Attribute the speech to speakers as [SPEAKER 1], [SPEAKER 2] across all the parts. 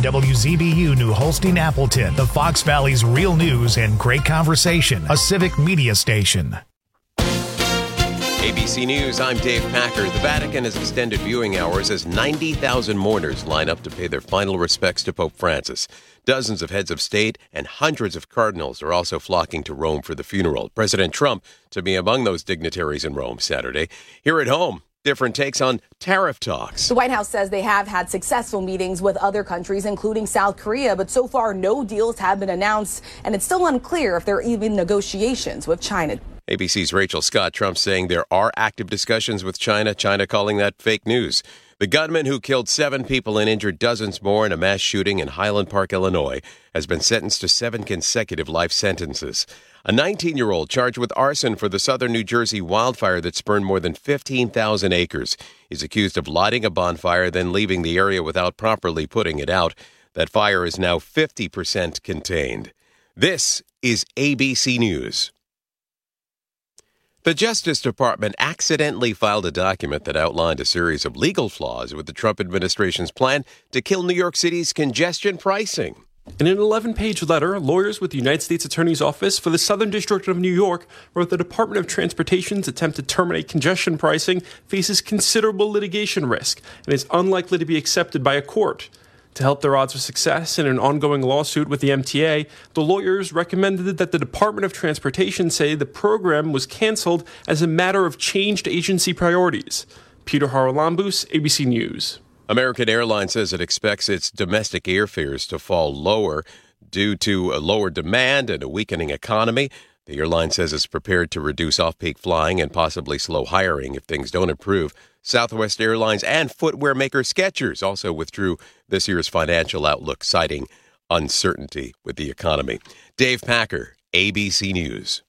[SPEAKER 1] WZBU New Holstein Appleton, the Fox Valley's real news and great conversation, a civic media station.
[SPEAKER 2] ABC News, I'm Dave Packer. The Vatican has extended viewing hours as 90,000 mourners line up to pay their final respects to Pope Francis. Dozens of heads of state and hundreds of cardinals are also flocking to Rome for the funeral. President Trump to be among those dignitaries in Rome Saturday. Here at home, different takes on tariff talks.
[SPEAKER 3] The White House says they have had successful meetings with other countries, including South Korea, but so far no deals have been announced, and it's still unclear if there are even negotiations with China.
[SPEAKER 2] ABC's Rachel Scott. Trump saying there are active discussions with China, China calling that fake news. The gunman who killed 7 people and injured dozens more in a mass shooting in Highland Park, Illinois, has been sentenced to 7 consecutive life sentences. A 19-year-old charged with arson for the southern New Jersey wildfire that spurned more than 15,000 acres. He's accused of lighting a bonfire, then leaving the area without properly putting it out. That fire is now 50% contained. This is ABC News. The Justice Department accidentally filed a document that outlined a series of legal flaws with the Trump administration's plan to kill New York City's congestion pricing.
[SPEAKER 4] In an 11-page letter, lawyers with the United States Attorney's Office for the Southern District of New York wrote the Department of Transportation's attempt to terminate congestion pricing faces considerable litigation risk and is unlikely to be accepted by a court. To help their odds of success in an ongoing lawsuit with the MTA, the lawyers recommended that the Department of Transportation say the program was canceled as a matter of changed agency priorities. Peter Haralambous, ABC News.
[SPEAKER 2] American Airlines says it expects its domestic airfares to fall lower due to a lower demand and a weakening economy. The airline says it's prepared to reduce off-peak flying and possibly slow hiring if things don't improve. Southwest Airlines and footwear maker Skechers also withdrew this year's financial outlook, citing uncertainty with the economy. Dave Packer, ABC News.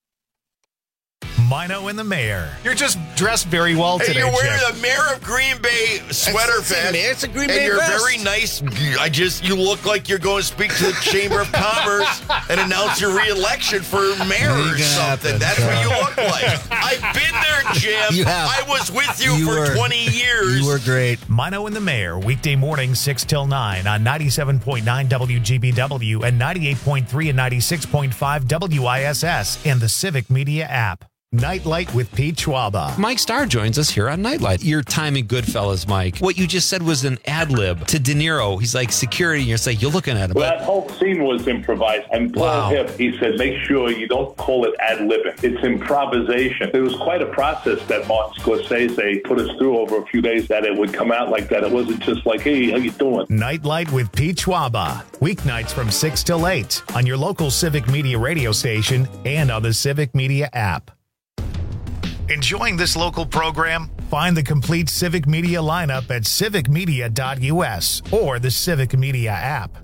[SPEAKER 1] Mino and the mayor. You're just dressed very well today,
[SPEAKER 5] You're wearing
[SPEAKER 1] Chip.
[SPEAKER 5] the Mayor of Green Bay sweater vest.
[SPEAKER 6] It's a Green
[SPEAKER 5] and
[SPEAKER 6] Bay
[SPEAKER 5] you're
[SPEAKER 6] vest.
[SPEAKER 5] very nice. You look like you're going to speak to the Chamber of Commerce and announce your re-election for mayor or something. That's what you look like. I've been there, Jim.
[SPEAKER 6] You have.
[SPEAKER 5] I was with you for 20 years.
[SPEAKER 6] You were great.
[SPEAKER 1] Mino and the mayor, weekday mornings 6 till 9 on 97.9 WGBW and 98.3 and 96.5 WISS and the Civic Media app. Nightlight with Pete Schwaba.
[SPEAKER 7] Mike Starr joins us here on Nightlight. Your time in Goodfellas, Mike. What you just said was an ad lib to De Niro. He's like security, and you're like, you're looking at him.
[SPEAKER 8] Well, that whole scene was improvised. And Paul Hip, he said, make sure you don't call it ad libbing. It's improvisation. It was quite a process that Martin Scorsese put us through over a few days that it would come out like that. It wasn't just like, hey, how you doing?
[SPEAKER 1] Nightlight with Pete Schwaba. Weeknights from 6 till 8 on your local Civic Media radio station and on the Civic Media app. Enjoying this local program? Find the complete Civic Media lineup at civicmedia.us or the Civic Media app.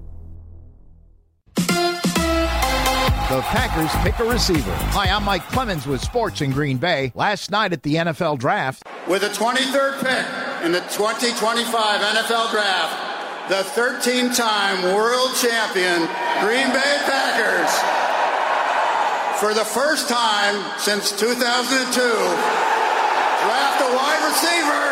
[SPEAKER 9] The Packers pick a receiver. Hi, I'm Mike Clemens with Sports in Green Bay. Last night at the NFL Draft.
[SPEAKER 10] With the 23rd pick in the 2025 NFL Draft, the 13-time world champion Green Bay Packers, for the first time since 2002, draft a wide receiver.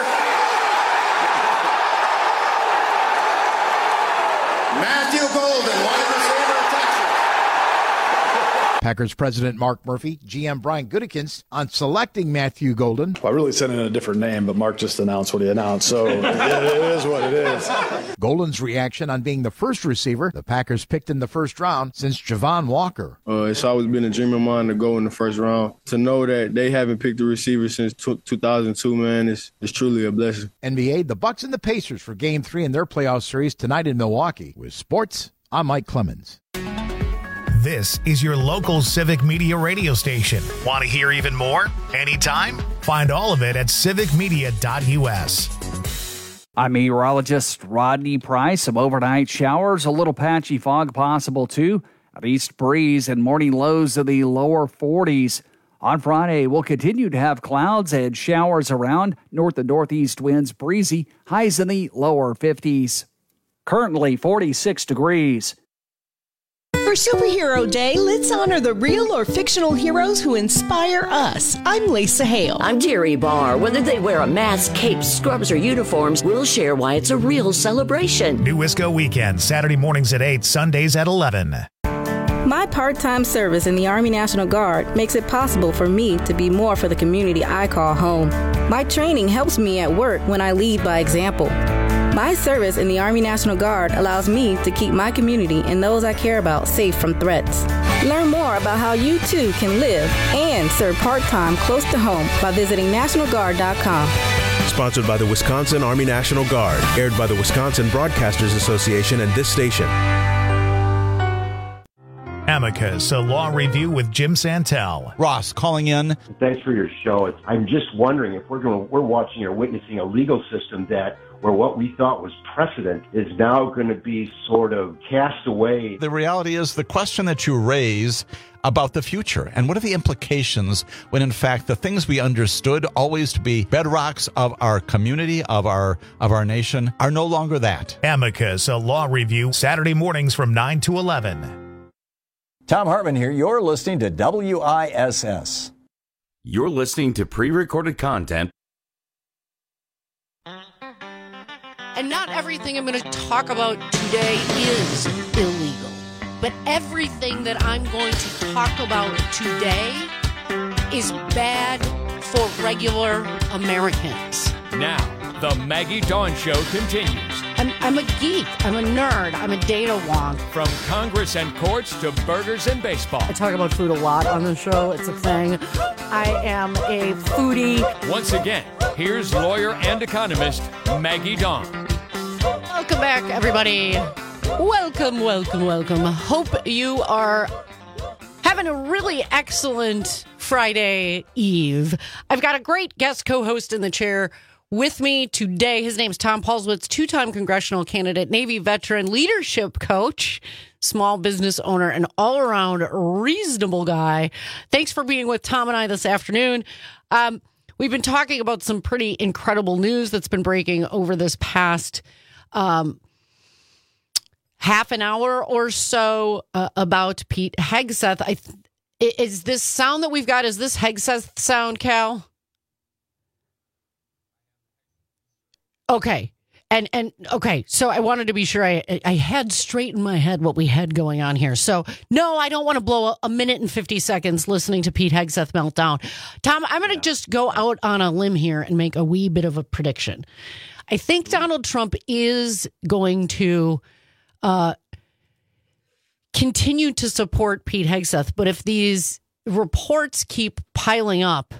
[SPEAKER 10] Matthew Golden, wide receiver of Texas.
[SPEAKER 9] Packers president Mark Murphy, GM Brian Gutekunst on selecting Matthew Golden.
[SPEAKER 11] I really sent in a different name, but Mark just announced what he announced, so it is what it is.
[SPEAKER 9] Golden's reaction on being the first receiver the Packers picked in the first round since Javon Walker.
[SPEAKER 12] It's always been a dream of mine to go in the first round. To know that they haven't picked a receiver since 2002, man, is truly a blessing.
[SPEAKER 9] NBA, the Bucks and the Pacers for Game 3 in their playoff series tonight in Milwaukee. With sports, I'm Mike Clemens.
[SPEAKER 1] This is your local Civic Media radio station. Want to hear even more? Anytime? Find all of it at civicmedia.us.
[SPEAKER 13] I'm meteorologist Rodney Price. Some overnight showers, a little patchy fog possible too. An east breeze and morning lows in the lower 40s. On Friday, we'll continue to have clouds and showers around. North and northeast winds breezy. Highs in the lower 50s. Currently 46 degrees.
[SPEAKER 6] For Superhero Day, let's honor the real or fictional heroes who inspire us. I'm Lisa Hale.
[SPEAKER 14] I'm Jerry Barr. Whether they wear a mask, cape, scrubs, or uniforms, we'll share why it's a real celebration.
[SPEAKER 1] New Wisco Weekend, Saturday mornings at 8, Sundays at 11.
[SPEAKER 15] My part-time service in the Army National Guard makes it possible for me to be more for the community I call home. My training helps me at work when I lead by example. My service in the Army National Guard allows me to keep my community and those I care about safe from threats. Learn more about how you too can live and serve part-time close to home by visiting NationalGuard.com.
[SPEAKER 16] Sponsored by the Wisconsin Army National Guard. Aired by the Wisconsin Broadcasters Association and this station.
[SPEAKER 1] Amicus, a law review with Jim Santel.
[SPEAKER 17] Ross calling in.
[SPEAKER 18] Thanks for your show. I'm just wondering if we're watching or witnessing a legal system where what we thought was precedent is now going to be sort of cast away.
[SPEAKER 17] The reality is the question that you raise about the future and what are the implications when in fact the things we understood always to be bedrocks of our community, of our nation, are no longer that.
[SPEAKER 1] Amicus, a law review, Saturday mornings from 9 to 11.
[SPEAKER 19] Tom Hartman here. You're listening to WISS.
[SPEAKER 20] You're listening to pre-recorded content.
[SPEAKER 21] And not everything I'm going to talk about today is illegal. But everything that I'm going to talk about today is bad for regular Americans.
[SPEAKER 22] Now, the Maggie Dawn Show continues.
[SPEAKER 21] I'm a geek. I'm a nerd. I'm a data wonk.
[SPEAKER 22] From Congress and courts to burgers and baseball.
[SPEAKER 21] I talk about food a lot on the show. It's a thing. I am a foodie.
[SPEAKER 22] Once again, here's lawyer and economist Maggie Dawn.
[SPEAKER 21] Welcome back, everybody. Welcome. Hope you are having a really excellent Friday Eve. I've got a great guest co-host in the chair with me today. His name's Tom Paulswitz, two-time congressional candidate, Navy veteran, leadership coach, small business owner, and all-around reasonable guy. Thanks for being with Tom and I this afternoon. We've been talking about some pretty incredible news that's been breaking over this past half an hour or so about Pete Hegseth. Is this sound that we've got, is this Hegseth sound, Cal? Okay. And okay, so I wanted to be sure I had straight in my head what we had going on here. So, no, I don't want to blow a minute and 50 seconds listening to Pete Hegseth meltdown. Tom, I'm going to just go out on a limb here and make a wee bit of a prediction. I think Donald Trump is going to continue to support Pete Hegseth, but if these reports keep piling up,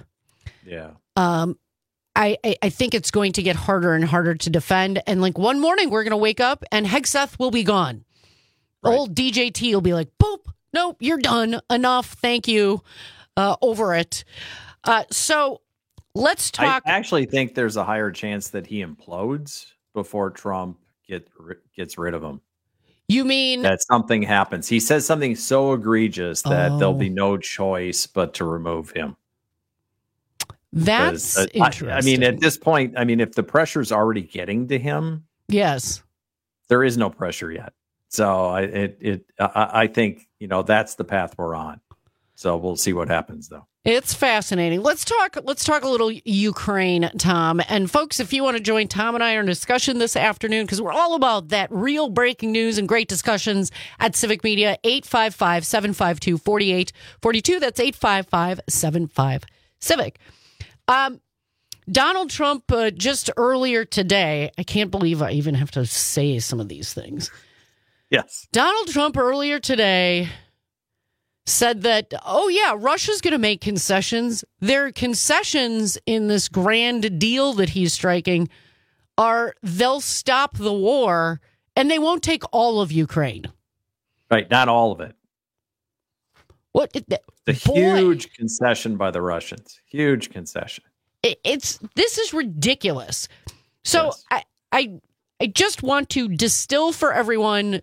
[SPEAKER 21] I think it's going to get harder and harder to defend. And like one morning, we're going to wake up and Hegseth will be gone. Right. Old DJT will be like, boop, nope, you're done. Enough. Thank you. Over it. So let's talk.
[SPEAKER 23] I actually think there's a higher chance that he implodes before Trump gets rid of him.
[SPEAKER 21] You mean
[SPEAKER 23] that something happens? He says something so egregious that there'll be no choice but to remove him.
[SPEAKER 21] That's interesting.
[SPEAKER 23] I mean, at this point, if the pressure's already getting to him,
[SPEAKER 21] yes,
[SPEAKER 23] there is no pressure yet. So I think, that's the path we're on. So we'll see what happens, though.
[SPEAKER 21] It's fascinating. Let's talk a little Ukraine, Tom. And folks, if you want to join Tom and I in a discussion this afternoon, because we're all about that real breaking news and great discussions at Civic Media, 855-752-4842. That's 855-75-CIVIC. Donald Trump just earlier today, I can't believe I even have to say some of these things.
[SPEAKER 23] Yes.
[SPEAKER 21] Donald Trump earlier today said that, Russia's going to make concessions. Their concessions in this grand deal that he's striking are they'll stop the war and they won't take all of Ukraine.
[SPEAKER 23] Right. Not all of it.
[SPEAKER 21] What?
[SPEAKER 23] Huge concession by the Russians. Huge concession.
[SPEAKER 21] This is ridiculous. So yes. I just want to distill for everyone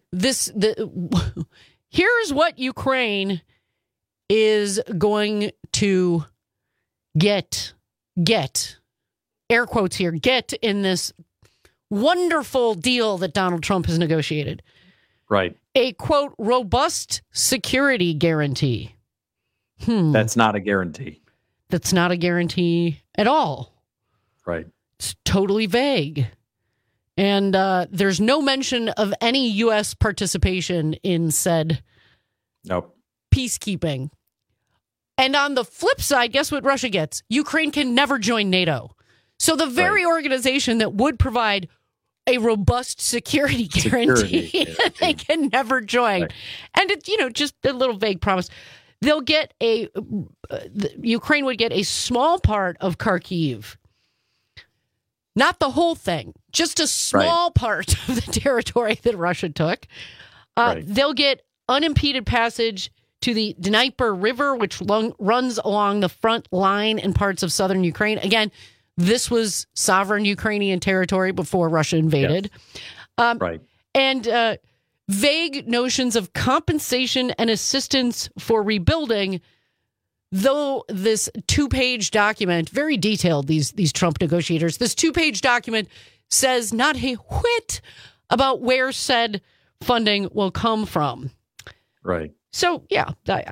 [SPEAKER 21] here's what Ukraine is going to get air quotes here, get in this wonderful deal that Donald Trump has negotiated.
[SPEAKER 23] Right.
[SPEAKER 21] A, quote, robust security guarantee.
[SPEAKER 23] That's not a guarantee.
[SPEAKER 21] That's not a guarantee at all.
[SPEAKER 23] Right.
[SPEAKER 21] It's totally vague. And there's no mention of any U.S. participation in said peacekeeping. And on the flip side, guess what Russia gets? Ukraine can never join NATO. So the very organization that would provide a robust security guarantee, they can never join. Right. And it, just a little vague promise. They'll get Ukraine would get a small part of Kharkiv. Not the whole thing, just a small part of the territory that Russia took. They'll get unimpeded passage to the Dnieper River, which runs along the front line in parts of southern Ukraine. Again, this was sovereign Ukrainian territory before Russia invaded.
[SPEAKER 23] Yes.
[SPEAKER 21] And vague notions of compensation and assistance for rebuilding, though this 2-page document, very detailed, these Trump negotiators, this 2-page document says not a whit about where said funding will come from.
[SPEAKER 23] Right.
[SPEAKER 21] So, yeah,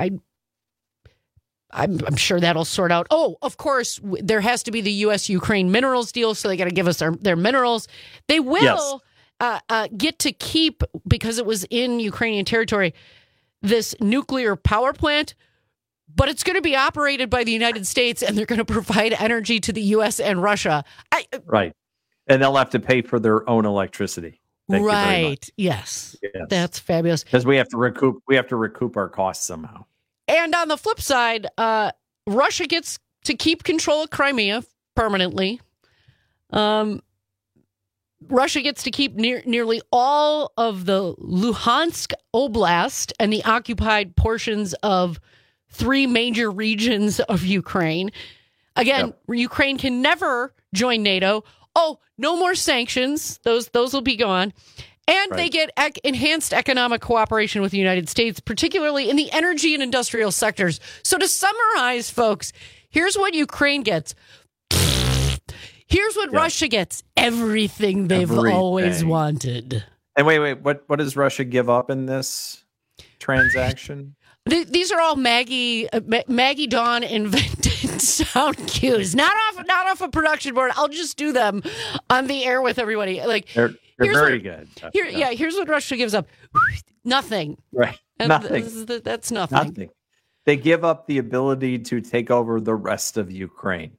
[SPEAKER 21] I'm sure that'll sort out. Oh, of course, there has to be the U.S.-Ukraine minerals deal, so they got to give us their minerals. They will get to keep, because it was in Ukrainian territory, this nuclear power plant, but it's going to be operated by the United States, and they're going to provide energy to the U.S. and Russia.
[SPEAKER 23] Right. And they'll have to pay for their own electricity. Thank you very much.
[SPEAKER 21] Yes. That's fabulous.
[SPEAKER 23] Because we have to recoup our costs somehow.
[SPEAKER 21] And on the flip side, Russia gets to keep control of Crimea permanently. Russia gets to keep nearly all of the Luhansk Oblast and the occupied portions of 3 major regions of Ukraine. Again, Ukraine can never join NATO. Oh, no more sanctions. Those will be gone. And they get enhanced economic cooperation with the United States, particularly in the energy and industrial sectors. So to summarize, folks, here's what Ukraine gets. Here's what Russia gets. Everything they've always wanted.
[SPEAKER 23] And wait, what does Russia give up in this transaction?
[SPEAKER 21] These are all Maggie Dawn invented sound cues, not off a production board. I'll just do them on the air with everybody. Like
[SPEAKER 23] they're very good.
[SPEAKER 21] Here's what Russia gives up: nothing.
[SPEAKER 23] Right, nothing.
[SPEAKER 21] That's nothing.
[SPEAKER 23] Nothing. They give up the ability to take over the rest of Ukraine.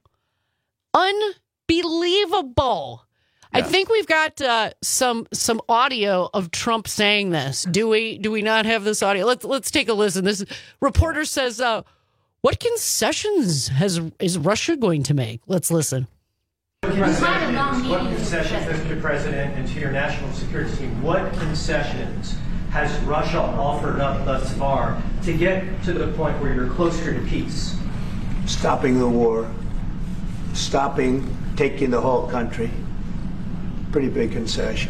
[SPEAKER 21] Unbelievable. I think we've got some audio of Trump saying this. Do we not have this audio? Let's take a listen. This reporter says, "What concessions is Russia going to make?" Let's listen.
[SPEAKER 2] What concessions, Mr. President, and to your national security team, what concessions has Russia offered up thus far to get to the point where you're closer to peace?
[SPEAKER 3] Stopping the war, taking the whole country. Pretty big concession.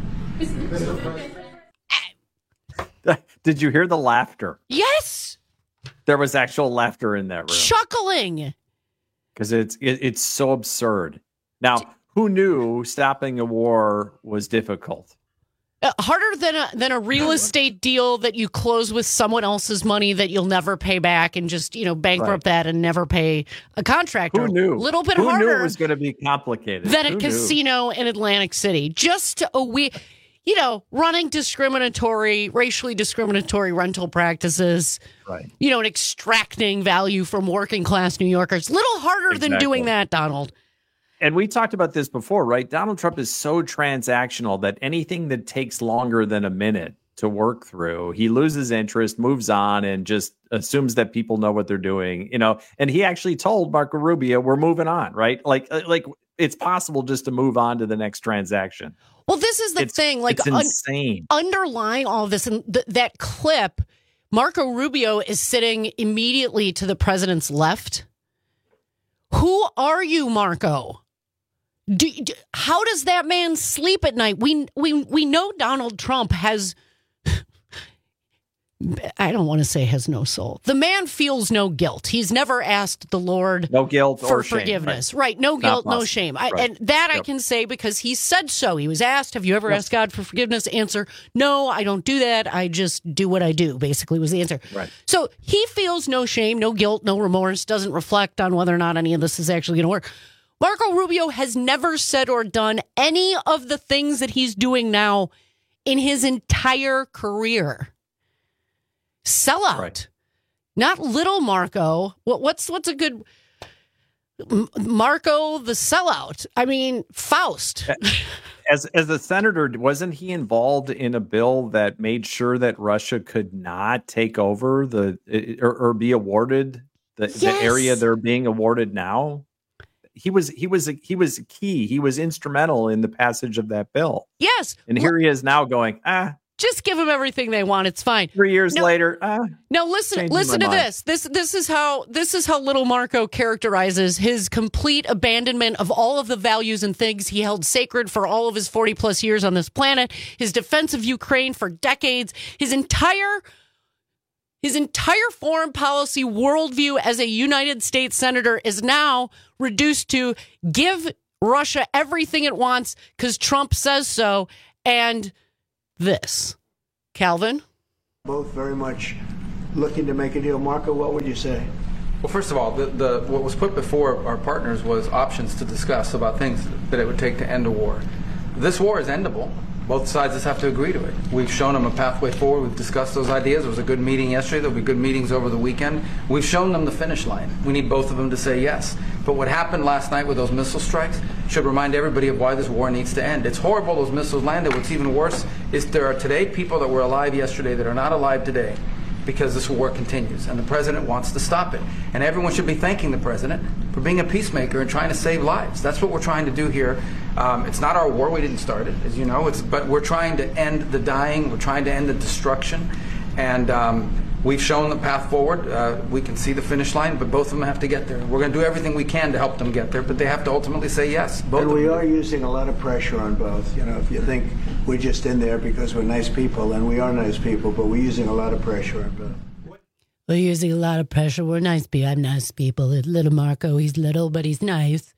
[SPEAKER 23] Did you hear the laughter?
[SPEAKER 21] Yes.
[SPEAKER 23] There was actual laughter in that room.
[SPEAKER 21] Chuckling.
[SPEAKER 23] Because it's so absurd. Now, who knew stopping a war was difficult?
[SPEAKER 21] Harder than a real estate deal that you close with someone else's money that you'll never pay back and just bankrupt that and never pay a contractor.
[SPEAKER 23] Who knew?
[SPEAKER 21] A little bit
[SPEAKER 23] harder.
[SPEAKER 21] harder.
[SPEAKER 23] Who knew it was going to be complicated?
[SPEAKER 21] Than a casino in Atlantic City. Just running racially discriminatory rental practices.
[SPEAKER 23] Right.
[SPEAKER 21] And extracting value from working class New Yorkers. Little harder than doing that, Donald.
[SPEAKER 23] And we talked about this before, right? Donald Trump is so transactional that anything that takes longer than a minute to work through, he loses interest, moves on, and just assumes that people know what they're doing, And he actually told Marco Rubio, we're moving on, right? Like it's possible just to move on to the next transaction.
[SPEAKER 21] Well, this is the thing. Like,
[SPEAKER 23] it's insane.
[SPEAKER 21] Underlying all of this, and that clip, Marco Rubio is sitting immediately to the president's left. Who are you, Marco? How does that man sleep at night? We know Donald Trump has I don't want to say has no soul. The man feels no guilt. He's never asked the Lord
[SPEAKER 23] no guilt
[SPEAKER 21] for
[SPEAKER 23] or shame,
[SPEAKER 21] forgiveness. Right. No guilt, no shame. And that I can say because he said so. He was asked, have you ever asked God for forgiveness? Answer, no, I don't do that. I just do what I do, basically was the answer.
[SPEAKER 23] Right.
[SPEAKER 21] So he feels no shame, no guilt, no remorse, doesn't reflect on whether or not any of this is actually going to work. Marco Rubio has never said or done any of the things that he's doing now in his entire career. Sellout, right. Not little Marco. What's a good Marco the sellout? I mean, Faust.
[SPEAKER 23] As a senator, wasn't he involved in a bill that made sure that Russia could not take over or be awarded the area they're being awarded now? He was key. He was instrumental in the passage of that bill.
[SPEAKER 21] Yes,
[SPEAKER 23] and here he is now going,
[SPEAKER 21] just give them everything they want. It's fine.
[SPEAKER 23] 3 years later.
[SPEAKER 21] No, listen to this. This is how little Marco characterizes his complete abandonment of all of the values and things he held sacred for all of his 40 plus years on this planet, his defense of Ukraine for decades, his entire foreign policy worldview as a United States senator is now reduced to give Russia everything it wants because Trump says so. And this. Calvin?
[SPEAKER 3] Both very much looking to make a deal. Marco, what would you say?
[SPEAKER 4] Well, first of all, what was put before our partners was options to discuss about things that it would take to end a war. This war is endable. Both sides just have to agree to it. We've shown them a pathway forward. We've discussed those ideas. It was a good meeting yesterday. There'll be good meetings over the weekend. We've shown them the finish line. We need both of them to say yes. But what happened last night with those missile strikes should remind everybody of why this war needs to end. It's horrible those missiles landed. What's even worse is there are today people that were alive yesterday that are not alive today because this war continues, and the president wants to stop it. And everyone should be thanking the president for being a peacemaker and trying to save lives. That's what we're trying to do here. It's not our war. We didn't start it, as you know. But we're trying to end the dying. We're trying to end the destruction. And we've shown the path forward. We can see the finish line, but both of them have to get there. We're going to do everything we can to help them get there, but they have to ultimately say yes.
[SPEAKER 3] Both and we are using a lot of pressure on both. You know, if you think we're just in there because we're nice people, and we are nice people, but we're using a lot of pressure on both.
[SPEAKER 21] We're using a lot of pressure. We're nice people. I'm nice people. Little Marco, he's little, but he's nice.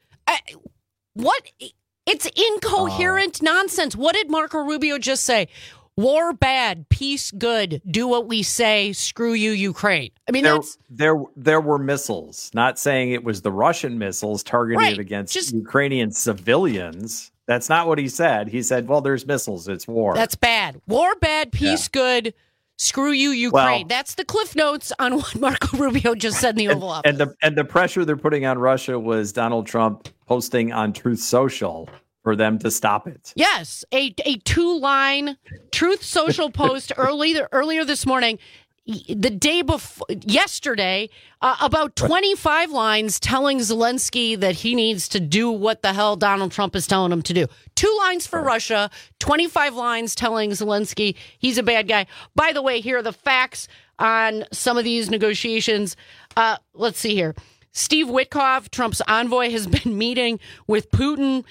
[SPEAKER 21] What? It's incoherent nonsense. What did Marco Rubio just say? War bad, peace good. Do what we say. Screw you, Ukraine. I mean,
[SPEAKER 23] there were missiles. Not saying it was the Russian missiles targeted against Ukrainian civilians. That's not what he said. He said, "Well, there's missiles. It's war.
[SPEAKER 21] That's bad. War bad, peace good. Screw you, Ukraine." Well, that's the Cliff Notes on what Marco Rubio just said in the Oval Office.
[SPEAKER 23] And the pressure they're putting on Russia was Donald Trump posting on Truth Social for them to stop it.
[SPEAKER 21] Yes, a 2-line Truth Social post earlier this morning, the day before yesterday, about 25 lines telling Zelensky that he needs to do what the hell Donald Trump is telling him to do. 2 lines for Russia, 25 lines telling Zelensky he's a bad guy. By the way, here are the facts on some of these negotiations. Let's see here. Steve Witkoff, Trump's envoy, has been meeting with Putin,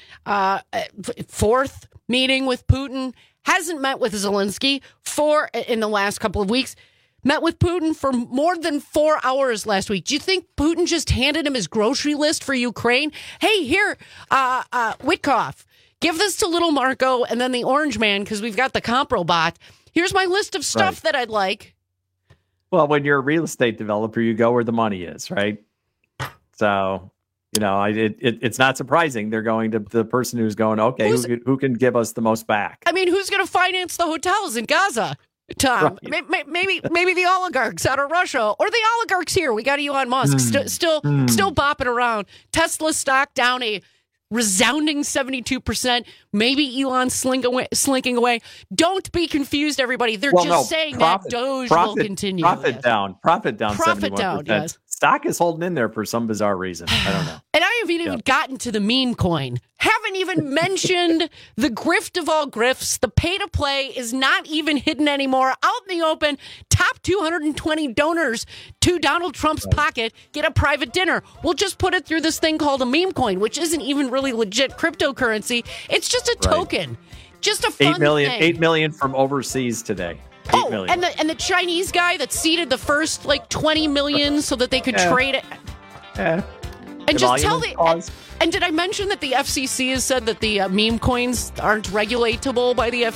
[SPEAKER 21] 4th meeting with Putin, hasn't met with Zelensky in the last couple of weeks, met with Putin for more than 4 hours last week. Do you think Putin just handed him his grocery list for Ukraine? Hey, here, Witkoff, give this to little Marco and then the orange man because we've got the Compro bot. Here's my list of stuff that I'd like.
[SPEAKER 23] Well, when you're a real estate developer, you go where the money is, right? So, you know, it's not surprising they're going to the person who's going, okay, who can give us the most back?
[SPEAKER 21] I mean, who's going to finance the hotels in Gaza, Tom? Right. Maybe the oligarchs out of Russia or the oligarchs here. We got Elon Musk still bopping around. Tesla stock down a resounding 72%. Maybe Elon slinking away. Don't be confused, everybody. They're saying that Doge will continue.
[SPEAKER 23] Profit down. Profit down.
[SPEAKER 21] Profit down, yes.
[SPEAKER 23] Stock is holding in there for some bizarre reason. I don't know.
[SPEAKER 21] And I haven't even gotten to the meme coin. Haven't even mentioned the grift of all grifts. The pay to play is not even hidden anymore. Out in the open, top 220 donors to Donald Trump's pocket get a private dinner. We'll just put it through this thing called a meme coin, which isn't even really legit cryptocurrency. It's just a token. Just a fun thing.
[SPEAKER 23] 8 million from overseas today.
[SPEAKER 21] $8 million. And the Chinese guy that seeded the first like 20 million so that they could trade it. And just tell and did I mention that the FCC has said that the meme coins aren't regulatable by the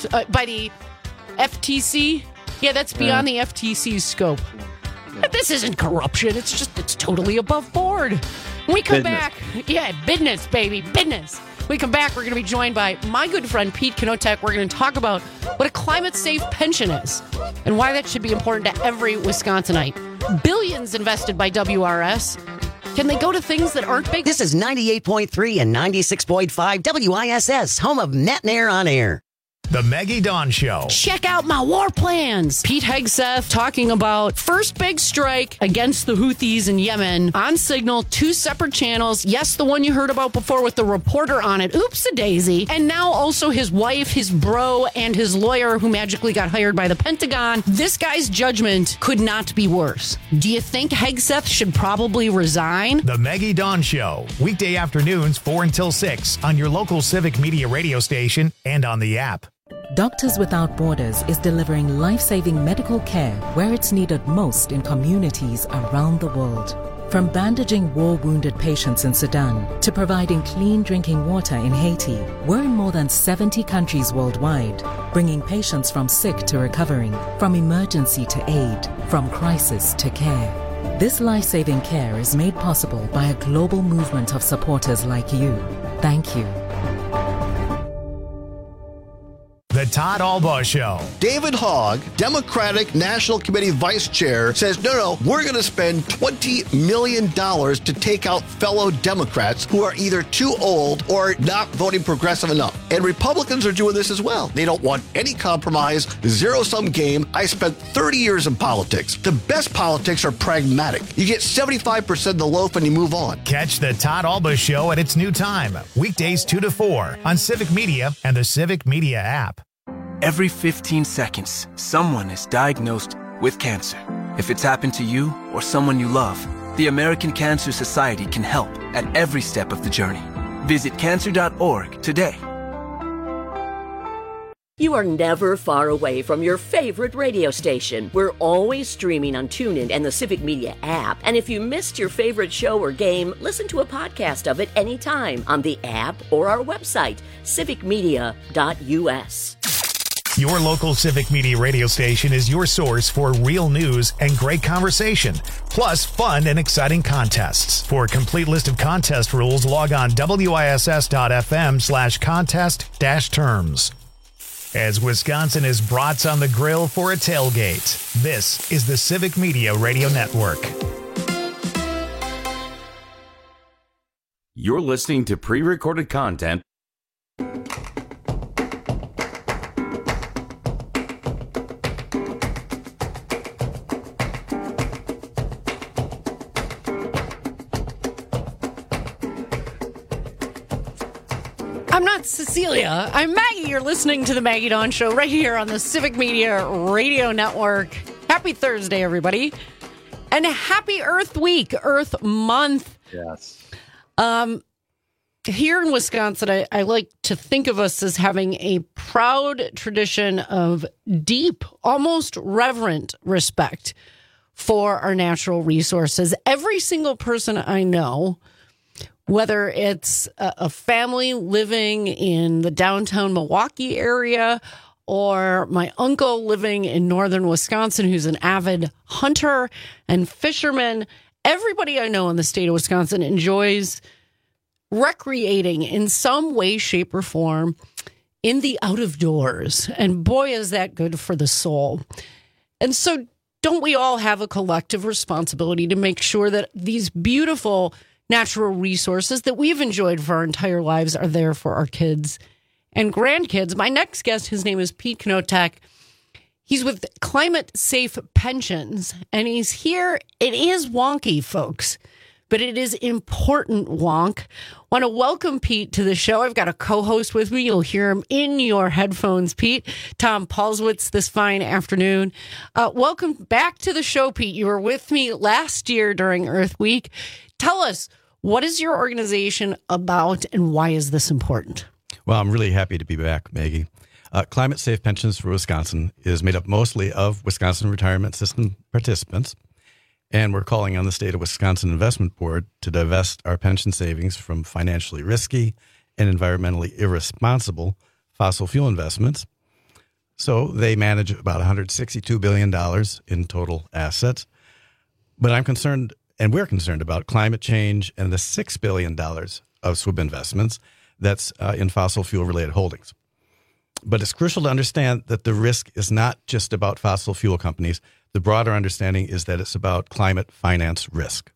[SPEAKER 21] FTC? Yeah, that's beyond the FTC's scope. This isn't corruption. It's totally above board. When we come back, business, baby, business. When we come back, we're going to be joined by my good friend Pete Knotek. We're going to talk about what a climate-safe pension is and why that should be important to every Wisconsinite. Billions invested by WRS. Can they go to things that aren't big?
[SPEAKER 5] This is 98.3 and 96.5 WISS, home of Net and Air on Air.
[SPEAKER 1] The Maggie Dawn Show.
[SPEAKER 21] Check out my war plans. Pete Hegseth talking about first big strike against the Houthis in Yemen on Signal, 2 separate channels. Yes, the one you heard about before with the reporter on it. Oops-a-daisy. And now also his wife, his bro, and his lawyer who magically got hired by the Pentagon. This guy's judgment could not be worse. Do you think Hegseth should probably resign?
[SPEAKER 1] The Maggie Dawn Show. Weekday afternoons 4 until 6 on your local Civic Media radio station and on the app.
[SPEAKER 7] Doctors Without Borders is delivering life-saving medical care where it's needed most in communities around the world. From bandaging war-wounded patients in Sudan to providing clean drinking water in Haiti, we're in more than 70 countries worldwide, bringing patients from sick to recovering, from emergency to aid, from crisis to care. This life-saving care is made possible by a global movement of supporters like you. Thank you.
[SPEAKER 1] The Todd Albaugh Show.
[SPEAKER 8] David Hogg, Democratic National Committee Vice Chair, says, no, we're going to spend $20 million to take out fellow Democrats who are either too old or not voting progressive enough. And Republicans are doing this as well. They don't want any compromise, zero-sum game. I spent 30 years in politics. The best politics are pragmatic. You get 75% of the loaf and you move on.
[SPEAKER 1] Catch the Todd Albaugh Show at its new time, weekdays 2 to 4 on Civic Media and the Civic Media app.
[SPEAKER 24] Every 15 seconds, someone is diagnosed with cancer. If it's happened to you or someone you love, the American Cancer Society can help at every step of the journey. Visit cancer.org today.
[SPEAKER 14] You are never far away from your favorite radio station. We're always streaming on TuneIn and the Civic Media app. And if you missed your favorite show or game, listen to a podcast of it anytime on the app or our website, civicmedia.us.
[SPEAKER 1] Your local Civic Media radio station is your source for real news and great conversation, plus fun and exciting contests. For a complete list of contest rules, log on wiss.fm/contest-terms. As Wisconsin is brats on the grill for a tailgate, this is the Civic Media Radio Network.
[SPEAKER 20] You're listening to pre-recorded content.
[SPEAKER 21] I'm not Cecilia. I'm Maggie. You're listening to the Maggie Dawn Show right here on the Civic Media Radio Network. Happy Thursday, everybody. And happy Earth Week, Earth Month.
[SPEAKER 23] Yes.
[SPEAKER 21] Here in Wisconsin, I like to think of us as having a proud tradition of deep, almost reverent respect for our natural resources. Every single person I know, whether it's a family living in the downtown Milwaukee area or my uncle living in northern Wisconsin who's an avid hunter and fisherman, everybody I know in the state of Wisconsin enjoys recreating in some way, shape, or form in the out of doors. And boy, is that good for the soul. And so don't we all have a collective responsibility to make sure that these beautiful natural resources that we've enjoyed for our entire lives are there for our kids and grandkids? My next guest, his name is Pete Knotek. He's with Climate Safe Pensions, and he's here. It is wonky, folks, but it is important wonk. Want to welcome Pete to the show. I've got a co-host with me. You'll hear him in your headphones, Pete. Tom Paulswitz this fine afternoon. Welcome back to the show, Pete. You were with me last year during Earth Week. Tell us, what is your organization about and why is this important?
[SPEAKER 25] Well, I'm really happy to be back, Maggie.
[SPEAKER 9] Climate Safe Pensions for Wisconsin is made up mostly of Wisconsin Retirement System participants, and we're calling on the State of Wisconsin Investment Board to divest our pension savings from financially risky and environmentally irresponsible fossil fuel investments. So they manage about $162 billion in total assets. But I'm concerned, and we're concerned about climate change and the $6 billion of SWIB investments that's in fossil fuel-related holdings. But it's crucial to understand that the risk is not just about fossil fuel companies. The broader understanding is that it's about climate finance risk.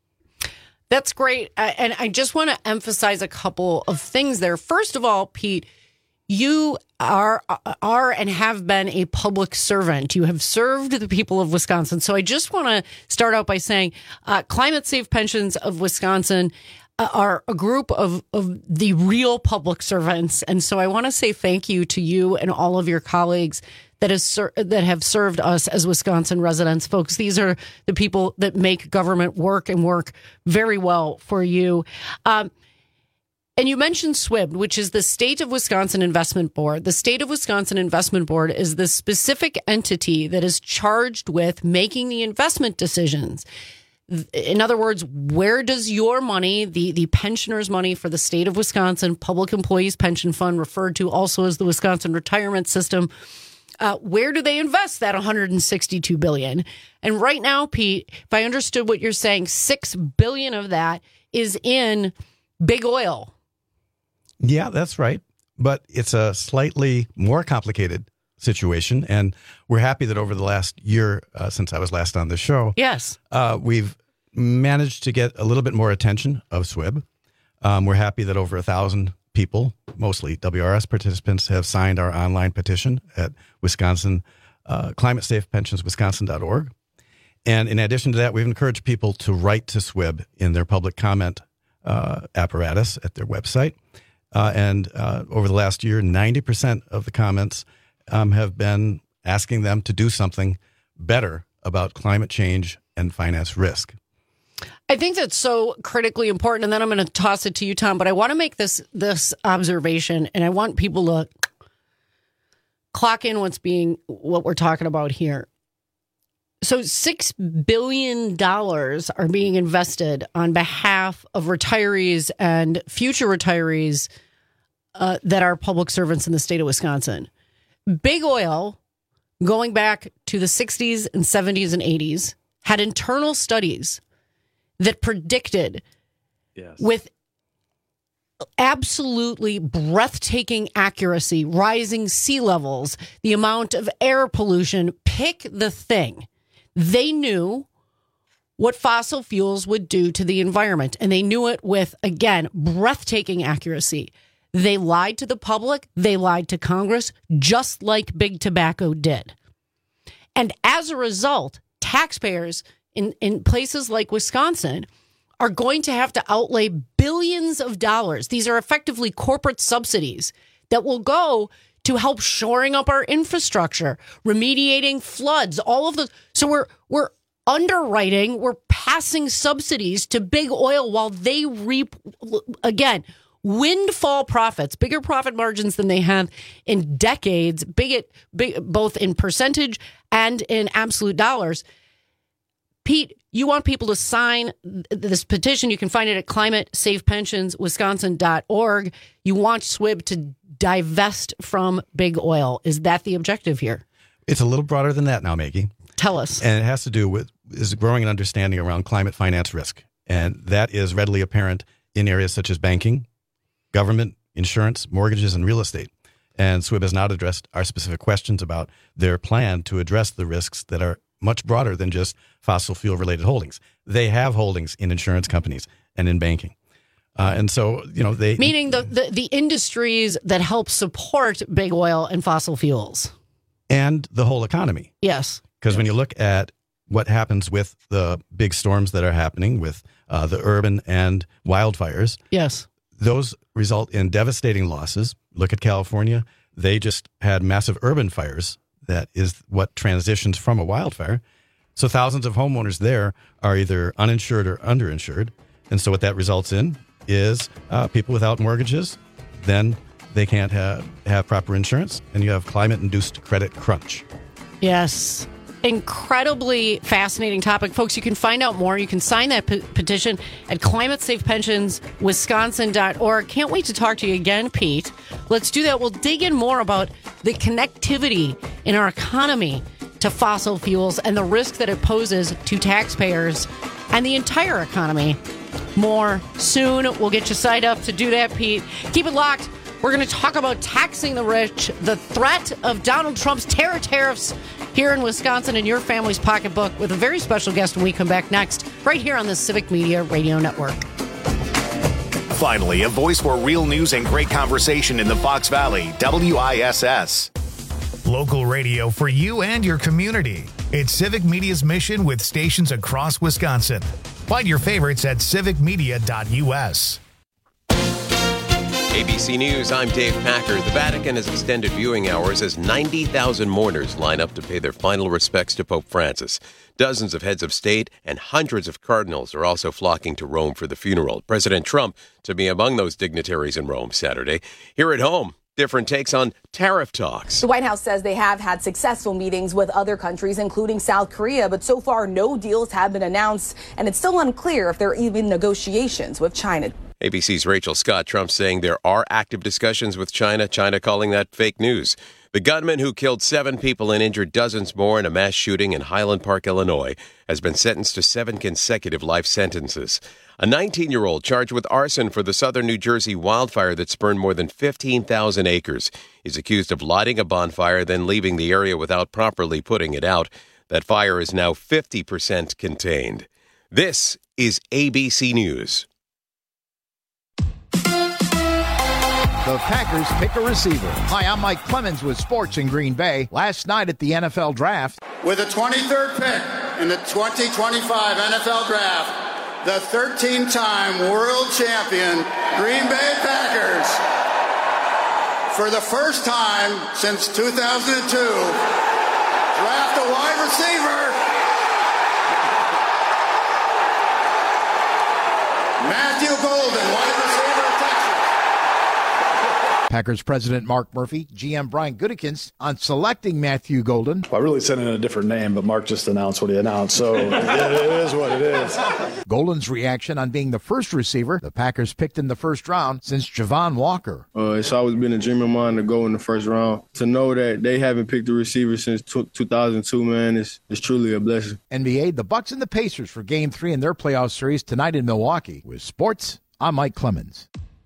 [SPEAKER 21] That's great. And I just want to emphasize a couple of things there. First of all, Pete, you are and have been a public servant. You have served the people of Wisconsin. So I just want to start out by saying Climate Safe Pensions of Wisconsin are a group of the real public servants. And so I want to say thank you to you and all of your colleagues that have served us as Wisconsin residents. Folks, these are the people that make government work and work very well for you. And you mentioned SWIB, which is the State of Wisconsin Investment Board. The State of Wisconsin Investment Board is the specific entity that is charged with making the investment decisions. In other words, where does your money, the pensioners' money for the state of Wisconsin, Public Employees Pension Fund, referred to also as the Wisconsin Retirement System, where do they invest that $162 billion? And right now, Pete, if I understood what you're saying, $6 billion of that is in big oil.
[SPEAKER 9] Yeah, that's right. But it's a slightly more complicated situation. And we're happy that over the last year, since I was last on the show,
[SPEAKER 21] yes,
[SPEAKER 9] we've managed to get a little bit more attention of SWIB. We're happy that over 1,000 people, mostly WRS participants, have signed our online petition at Wisconsin, climatesafepensionswisconsin.org. And in addition to that, we've encouraged people to write to SWIB in their public comment apparatus at their website. And over the last year, 90% of the comments have been asking them to do something better about climate change and finance risk.
[SPEAKER 21] I think that's so critically important. And then I'm going to toss it to you, Tom. But I want to make this observation, and I want people to clock in what we're talking about here. So $6 billion are being invested on behalf of retirees and future retirees that are public servants in the state of Wisconsin. Big Oil, going back to the 60s and 70s and 80s, had internal studies that predicted with absolutely breathtaking accuracy, rising sea levels, the amount of air pollution, pick the thing. They knew what fossil fuels would do to the environment, and they knew it with, again, breathtaking accuracy. They lied to the public. They lied to Congress, just like Big Tobacco did. And as a result, taxpayers in places like Wisconsin are going to have to outlay billions of dollars. These are effectively corporate subsidies that will go to help shoring up our infrastructure, remediating floods, all of the. So we're underwriting, we're passing subsidies to Big Oil while they reap, again, windfall profits, bigger profit margins than they have in decades, big both in percentage and in absolute dollars. Pete, you want people to sign this petition. You can find it at climatesafepensionswisconsin.org. You want SWIB to divest from Big Oil. Is that the objective here?
[SPEAKER 9] It's a little broader than that now, Maggie.
[SPEAKER 21] Tell us.
[SPEAKER 9] And it has to do with is growing an understanding around climate finance risk. And that is readily apparent in areas such as banking, government, insurance, mortgages, and real estate. And SWIB has not addressed our specific questions about their plan to address the risks that are much broader than just fossil fuel related holdings. They have holdings in insurance companies and in banking. And so, they...
[SPEAKER 21] Meaning the industries that help support Big Oil and fossil fuels.
[SPEAKER 9] And the whole economy.
[SPEAKER 21] Yes.
[SPEAKER 9] Because when you look at what happens with the big storms that are happening with the urban and wildfires.
[SPEAKER 21] Yes.
[SPEAKER 9] Those result in devastating losses. Look at California. They just had massive urban fires. That is what transitions from a wildfire. So thousands of homeowners there are either uninsured or underinsured. And so what that results in is people without mortgages then they can't have proper insurance, and you have climate-induced credit crunch.
[SPEAKER 21] Yes. Incredibly fascinating topic. Folks, you can find out more. You can sign that petition at climatesafepensionswisconsin.org. Can't wait to talk to you again, Pete. Let's do that. We'll dig in more about the connectivity in our economy to fossil fuels and the risk that it poses to taxpayers and the entire economy. More soon. We'll get you signed up to do that, Pete. Keep it locked. We're going to talk about taxing the rich, the threat of Donald Trump's tariffs here in Wisconsin in your family's pocketbook with a very special guest when we come back next, right here on the Civic Media Radio Network.
[SPEAKER 1] Finally, a voice for real news and great conversation in the Fox Valley, WISS. Local radio for you and your community. It's Civic Media's mission with stations across Wisconsin. Find your favorites at civicmedia.us.
[SPEAKER 10] ABC News, I'm Dave Packer. The Vatican has extended viewing hours as 90,000 mourners line up to pay their final respects to Pope Francis. Dozens of heads of state and hundreds of cardinals are also flocking to Rome for the funeral. President Trump to be among those dignitaries in Rome Saturday. Here at home, different takes on tariff talks.
[SPEAKER 11] The White House says they have had successful meetings with other countries, including South Korea, but so far no deals have been announced, and it's still unclear if there are even negotiations with China.
[SPEAKER 10] ABC's Rachel Scott. Trump saying there are active discussions with China, China calling that fake news. The gunman who killed 7 people and injured dozens more in a mass shooting in Highland Park, Illinois, has been sentenced to 7 consecutive life sentences. A 19-year-old charged with arson for the southern New Jersey wildfire that spurned more than 15,000 acres is accused of lighting a bonfire, then leaving the area without properly putting it out. That fire is now 50% contained. This is ABC News.
[SPEAKER 12] The Packers pick a receiver. Hi, I'm Mike Clemens with Sports in Green Bay. Last night at the NFL Draft.
[SPEAKER 13] With the 23rd pick in the 2025 NFL Draft, the 13-time world champion Green Bay Packers, for the first time since 2002, draft a wide receiver, Matthew Golden, wide receiver.
[SPEAKER 12] Packers president Mark Murphy, GM Brian Gutekunst on selecting Matthew Golden.
[SPEAKER 25] Well, I really said it in a different name, but Mark just announced what he announced, so it is what it is.
[SPEAKER 12] Golden's reaction on being the first receiver the Packers picked in the first round since Javon Walker.
[SPEAKER 26] It's always been a dream of mine to go in the first round. To know that they haven't picked a receiver since 2002, man, is truly a blessing.
[SPEAKER 12] NBA, the Bucks and the Pacers for Game 3 in their playoff series tonight in Milwaukee. With sports, I'm Mike Clemens.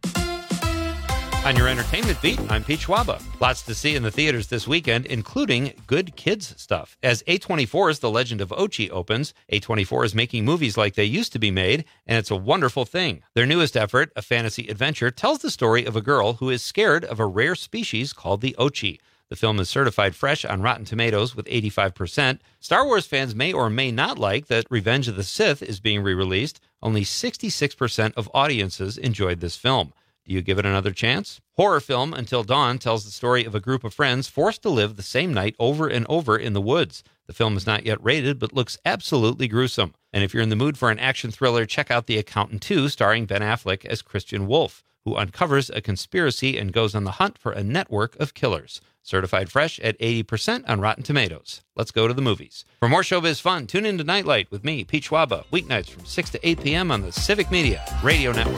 [SPEAKER 27] On your entertainment beat, I'm Pete Schwaba. Lots to see in the theaters this weekend, including good kids stuff. As A24's The Legend of Ochi opens, A24 is making movies like they used to be made, and it's a wonderful thing. Their newest effort, a fantasy adventure, tells the story of a girl who is scared of a rare species called the Ochi. The film is certified fresh on Rotten Tomatoes with 85%. Star Wars fans may or may not like that Revenge of the Sith is being re-released. Only 66% of audiences enjoyed this film. Do you give it another chance? Horror film Until Dawn tells the story of a group of friends forced to live the same night over and over in the woods. The film is not yet rated, but looks absolutely gruesome. And if you're in the mood for an action thriller, check out The Accountant 2, starring Ben Affleck as Christian Wolf, who uncovers a conspiracy and goes on the hunt for a network of killers. Certified fresh at 80% on Rotten Tomatoes. Let's go to the movies. For more showbiz fun, tune in to Nightlight with me, Pete Schwaba, weeknights from 6 to 8 p.m. on the Civic Media Radio Network.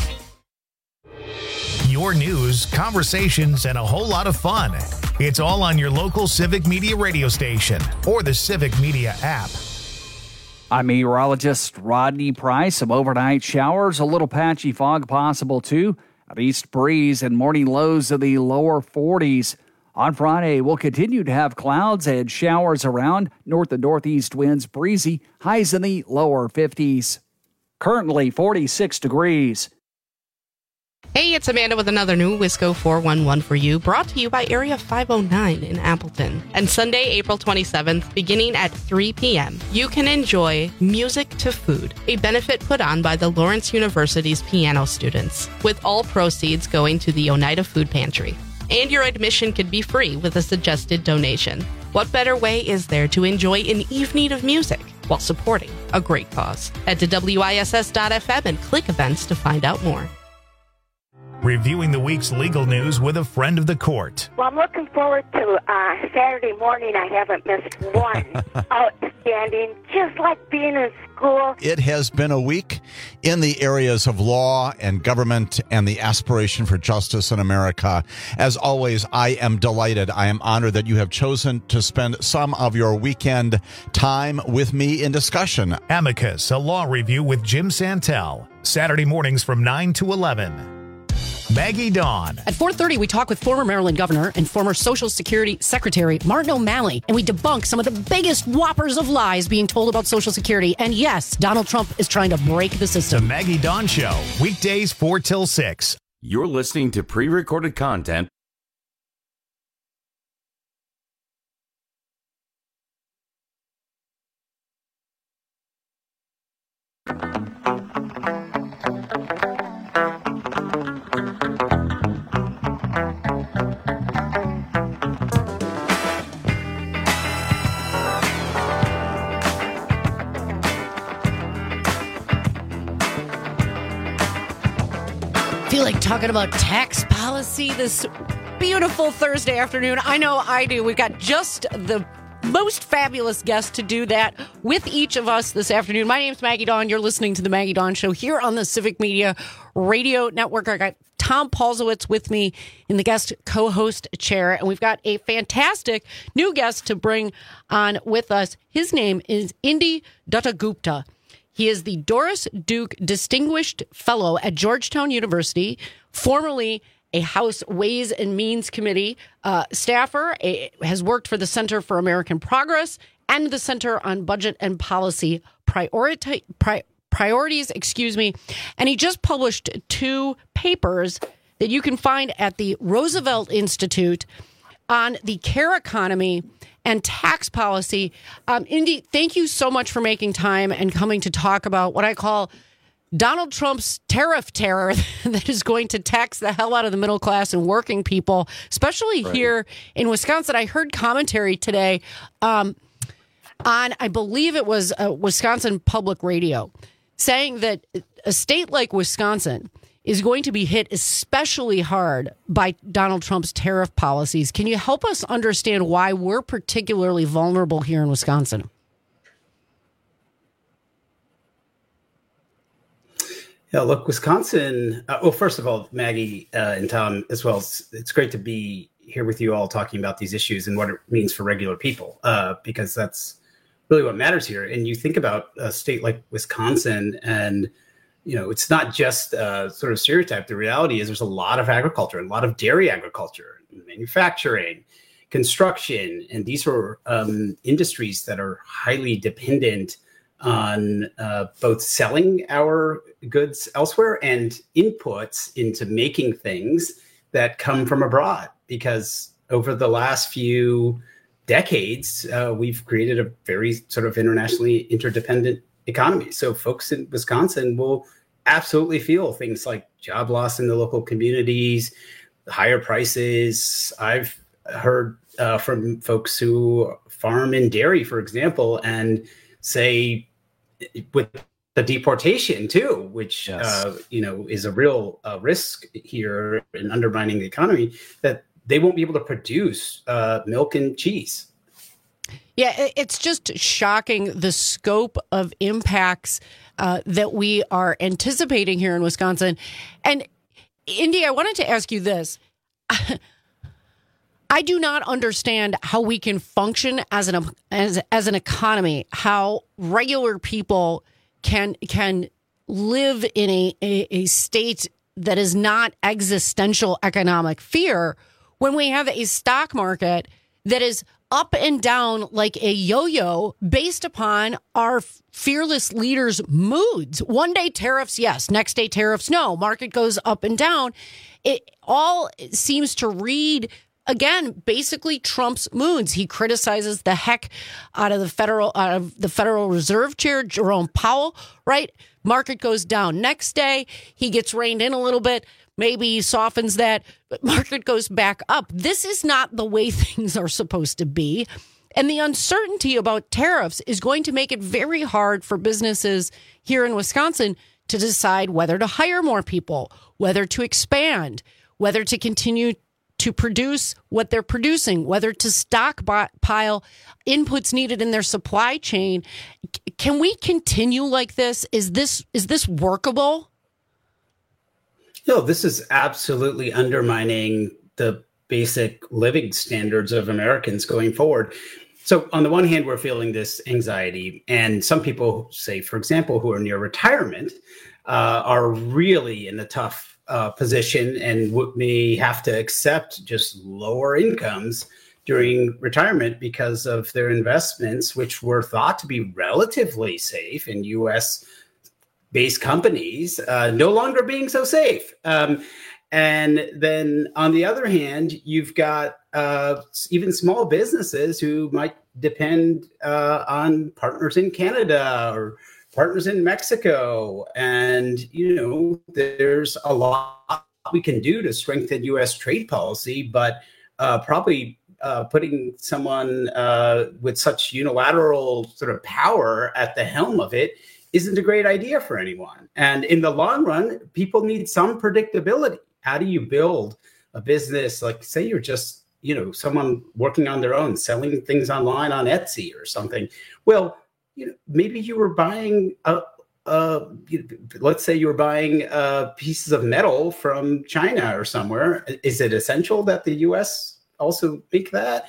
[SPEAKER 1] Your news, conversations, and a whole lot of fun. It's all on your local Civic Media radio station or the Civic Media app.
[SPEAKER 28] I'm meteorologist Rodney Price. Some overnight showers, a little patchy fog possible too. An east breeze and morning lows in the lower 40s. On Friday, we'll continue to have clouds and showers around. North and northeast winds breezy, highs in the lower 50s. Currently 46 degrees.
[SPEAKER 29] Hey, it's Amanda with another new Wisco 411 for you, brought to you by Area 509 in Appleton. And Sunday, April 27th, beginning at 3 p.m., you can enjoy Music to Food, a benefit put on by the Lawrence University's piano students, with all proceeds going to the Oneida Food Pantry. And your admission could be free with a suggested donation. What better way is there to enjoy an evening of music while supporting a great cause? Head to WISS.FM and click events to find out more.
[SPEAKER 1] reviewing the week's legal news with a friend of the court.
[SPEAKER 2] Well, I'm looking forward to Saturday morning. I haven't missed one. Outstanding, just like being in school.
[SPEAKER 12] It has been a week in the areas of law and government and the aspiration for justice in America. As always, I am delighted. I am honored that you have chosen to spend some of your weekend time with me in discussion.
[SPEAKER 1] Amicus, a law review with Jim Santel. Saturday mornings from 9 to 11. Maggie Dawn.
[SPEAKER 4] At 4:30, we talk with former Maryland governor and former Social Security Secretary Martin O'Malley, and we debunk some of the biggest whoppers of lies being told about Social Security. And yes, Donald Trump is trying to break the system.
[SPEAKER 1] The Maggie Dawn Show, weekdays 4 till 6.
[SPEAKER 20] You're listening to pre-recorded content.
[SPEAKER 21] Feel like talking about tax policy this beautiful Thursday afternoon. I know I do. We've got just the most fabulous guest to do that with each of us this afternoon. My name's Maggie Dawn. You're listening to the Maggie Dawn Show here on the Civic Media Radio Network. I got Tom Paulsowitz with me in the guest co-host chair, and we've got a fantastic new guest to bring on with us. His name is Indy Dattagupta. He is the Doris Duke Distinguished Fellow at Georgetown University, formerly a House Ways and Means Committee staffer, has worked for the Center for American Progress and the Center on Budget and Policy Priorities, and he just published 2 papers that you can find at the Roosevelt Institute on the care economy and tax policy. Indy, thank you so much for making time and coming to talk about what I call Donald Trump's tariff terror that is going to tax the hell out of the middle class and working people, especially here in Wisconsin. I heard commentary today on, I believe it was Wisconsin Public Radio, saying that a state like Wisconsin is going to be hit especially hard by Donald Trump's tariff policies. Can you help us understand why we're particularly vulnerable here in Wisconsin?
[SPEAKER 6] Yeah, look, Wisconsin, well, first of all, Maggie and Tom as well, it's great to be here with you all talking about these issues and what it means for regular people, because that's really what matters here. And you think about a state like Wisconsin and, you know, it's not just sort of stereotype. The reality is there's a lot of agriculture, a lot of dairy agriculture, manufacturing, construction, and these are industries that are highly dependent on both selling our goods elsewhere and inputs into making things that come from abroad. Because over the last few decades, we've created a very sort of internationally interdependent economy. So folks in Wisconsin will absolutely feel things like job loss in the local communities, higher prices. I've heard from folks who farm in dairy, for example, and say with the deportation too, which is a real risk here in undermining the economy, that they won't be able to produce milk and cheese.
[SPEAKER 21] Yeah, it's just shocking the scope of impacts that we are anticipating here in Wisconsin. And Indy, I wanted to ask you this. I do not understand how we can function as an economy, how regular people can live in a state that is not existential economic fear when we have a stock market that is up and down like a yo-yo based upon our fearless leaders' moods. One day tariffs, yes. Next day tariffs, no. Market goes up and down. It all seems to read, again, basically Trump's moods. He criticizes the heck out of the Federal Reserve Chair, Jerome Powell, right? Market goes down. Next day, he gets reined in a little bit. Maybe he softens that, but market goes back up. This is not the way things are supposed to be. And the uncertainty about tariffs is going to make it very hard for businesses here in Wisconsin
[SPEAKER 4] to decide whether to hire more people, whether to expand, whether to continue to produce what they're producing, whether to stockpile inputs needed in their supply chain. Can we continue like this? Is this workable?
[SPEAKER 6] No, this is absolutely undermining the basic living standards of Americans going forward. So on the one hand, we're feeling this anxiety, and some people say, for example, who are near retirement are really in a tough position and may have to accept just lower incomes during retirement because of their investments, which were thought to be relatively safe in U.S.-based companies, no longer being so safe. And then on the other hand, you've got even small businesses who might depend on partners in Canada or partners in Mexico. And, there's a lot we can do to strengthen U.S. trade policy, but probably putting someone with such unilateral sort of power at the helm of it isn't a great idea for anyone. And in the long run, people need some predictability. How do you build a business? Like, say you're just, someone working on their own, selling things online on Etsy or something. Well, maybe you were buying let's say you were buying pieces of metal from China or somewhere. Is it essential that the U.S. also make that?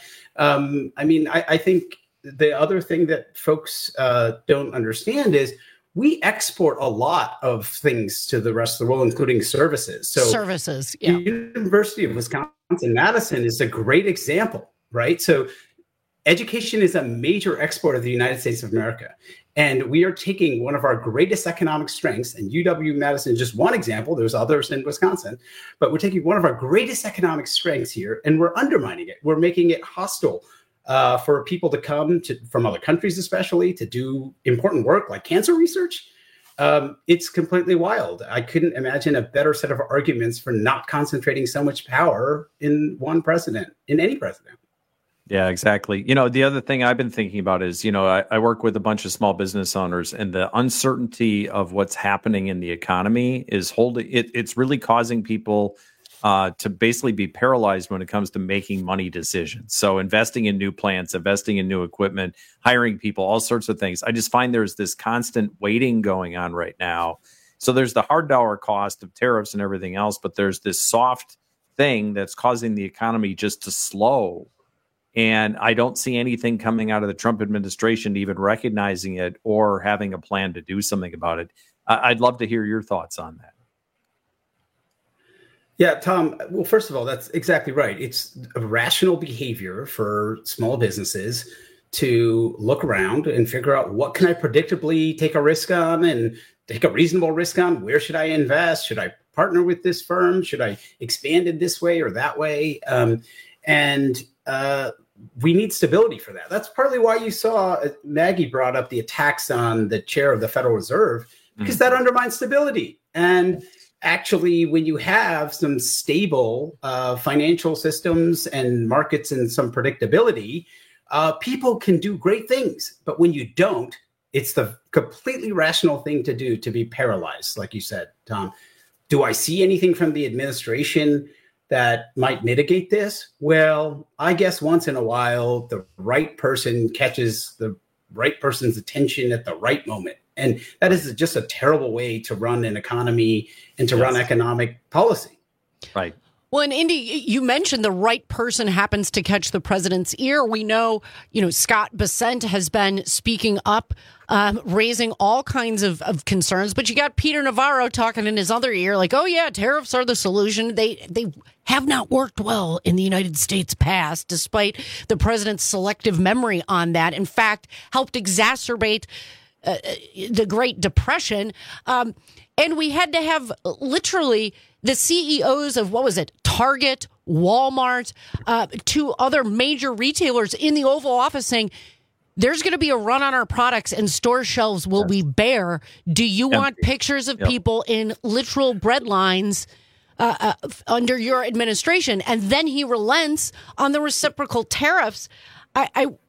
[SPEAKER 6] I think the other thing that folks don't understand is we export a lot of things to the rest of the world, including services. So
[SPEAKER 4] services, yeah.
[SPEAKER 6] The University of Wisconsin-Madison is a great example, right? So education is a major export of the United States of America. And we are taking one of our greatest economic strengths, and UW-Madison is just one example, there's others in Wisconsin, but we're taking one of our greatest economic strengths here, and we're undermining it. We're making it hostile for people to come from other countries, especially to do important work like cancer research. It's completely wild. I couldn't imagine a better set of arguments for not concentrating so much power in one president, in any president.
[SPEAKER 23] Yeah, exactly. The other thing I've been thinking about is, I work with a bunch of small business owners, and the uncertainty of what's happening in the economy is it's really causing people to basically be paralyzed when it comes to making money decisions. So investing in new plants, investing in new equipment, hiring people, all sorts of things. I just find there's this constant waiting going on right now. So there's the hard dollar cost of tariffs and everything else, but there's this soft thing that's causing the economy just to slow. And I don't see anything coming out of the Trump administration even recognizing it or having a plan to do something about it. I'd love to hear your thoughts on that.
[SPEAKER 6] Yeah, Tom, well, first of all, that's exactly right. It's a rational behavior for small businesses to look around and figure out what can I predictably take a risk on and take a reasonable risk on. Where should I invest? Should I partner with this firm? Should I expand in this way or that way? We need stability for that. That's partly why you saw Maggie brought up the attacks on the chair of the Federal Reserve, because that undermines stability. And actually, when you have some stable financial systems and markets and some predictability, people can do great things. But when you don't, it's the completely rational thing to do to be paralyzed, like you said, Tom. Do I see anything from the administration that might mitigate this? Well, I guess once in a while, the right person catches the right person's attention at the right moment. And that is just a terrible way to run an economy and to run economic policy.
[SPEAKER 23] Right.
[SPEAKER 4] Well, and Indy, you mentioned the right person happens to catch the president's ear. We know, Scott Bessent has been speaking up, raising all kinds of concerns. But you got Peter Navarro talking in his other ear like, oh, yeah, tariffs are the solution. They have not worked well in the United States past, despite the president's selective memory on that. In fact, helped exacerbate the Great Depression. And we had to have literally the CEOs of, Target, Walmart, two other major retailers in the Oval Office saying, there's going to be a run on our products and store shelves will be bare. Do you want pictures of people in literal bread lines under your administration? And then he relents on the reciprocal tariffs.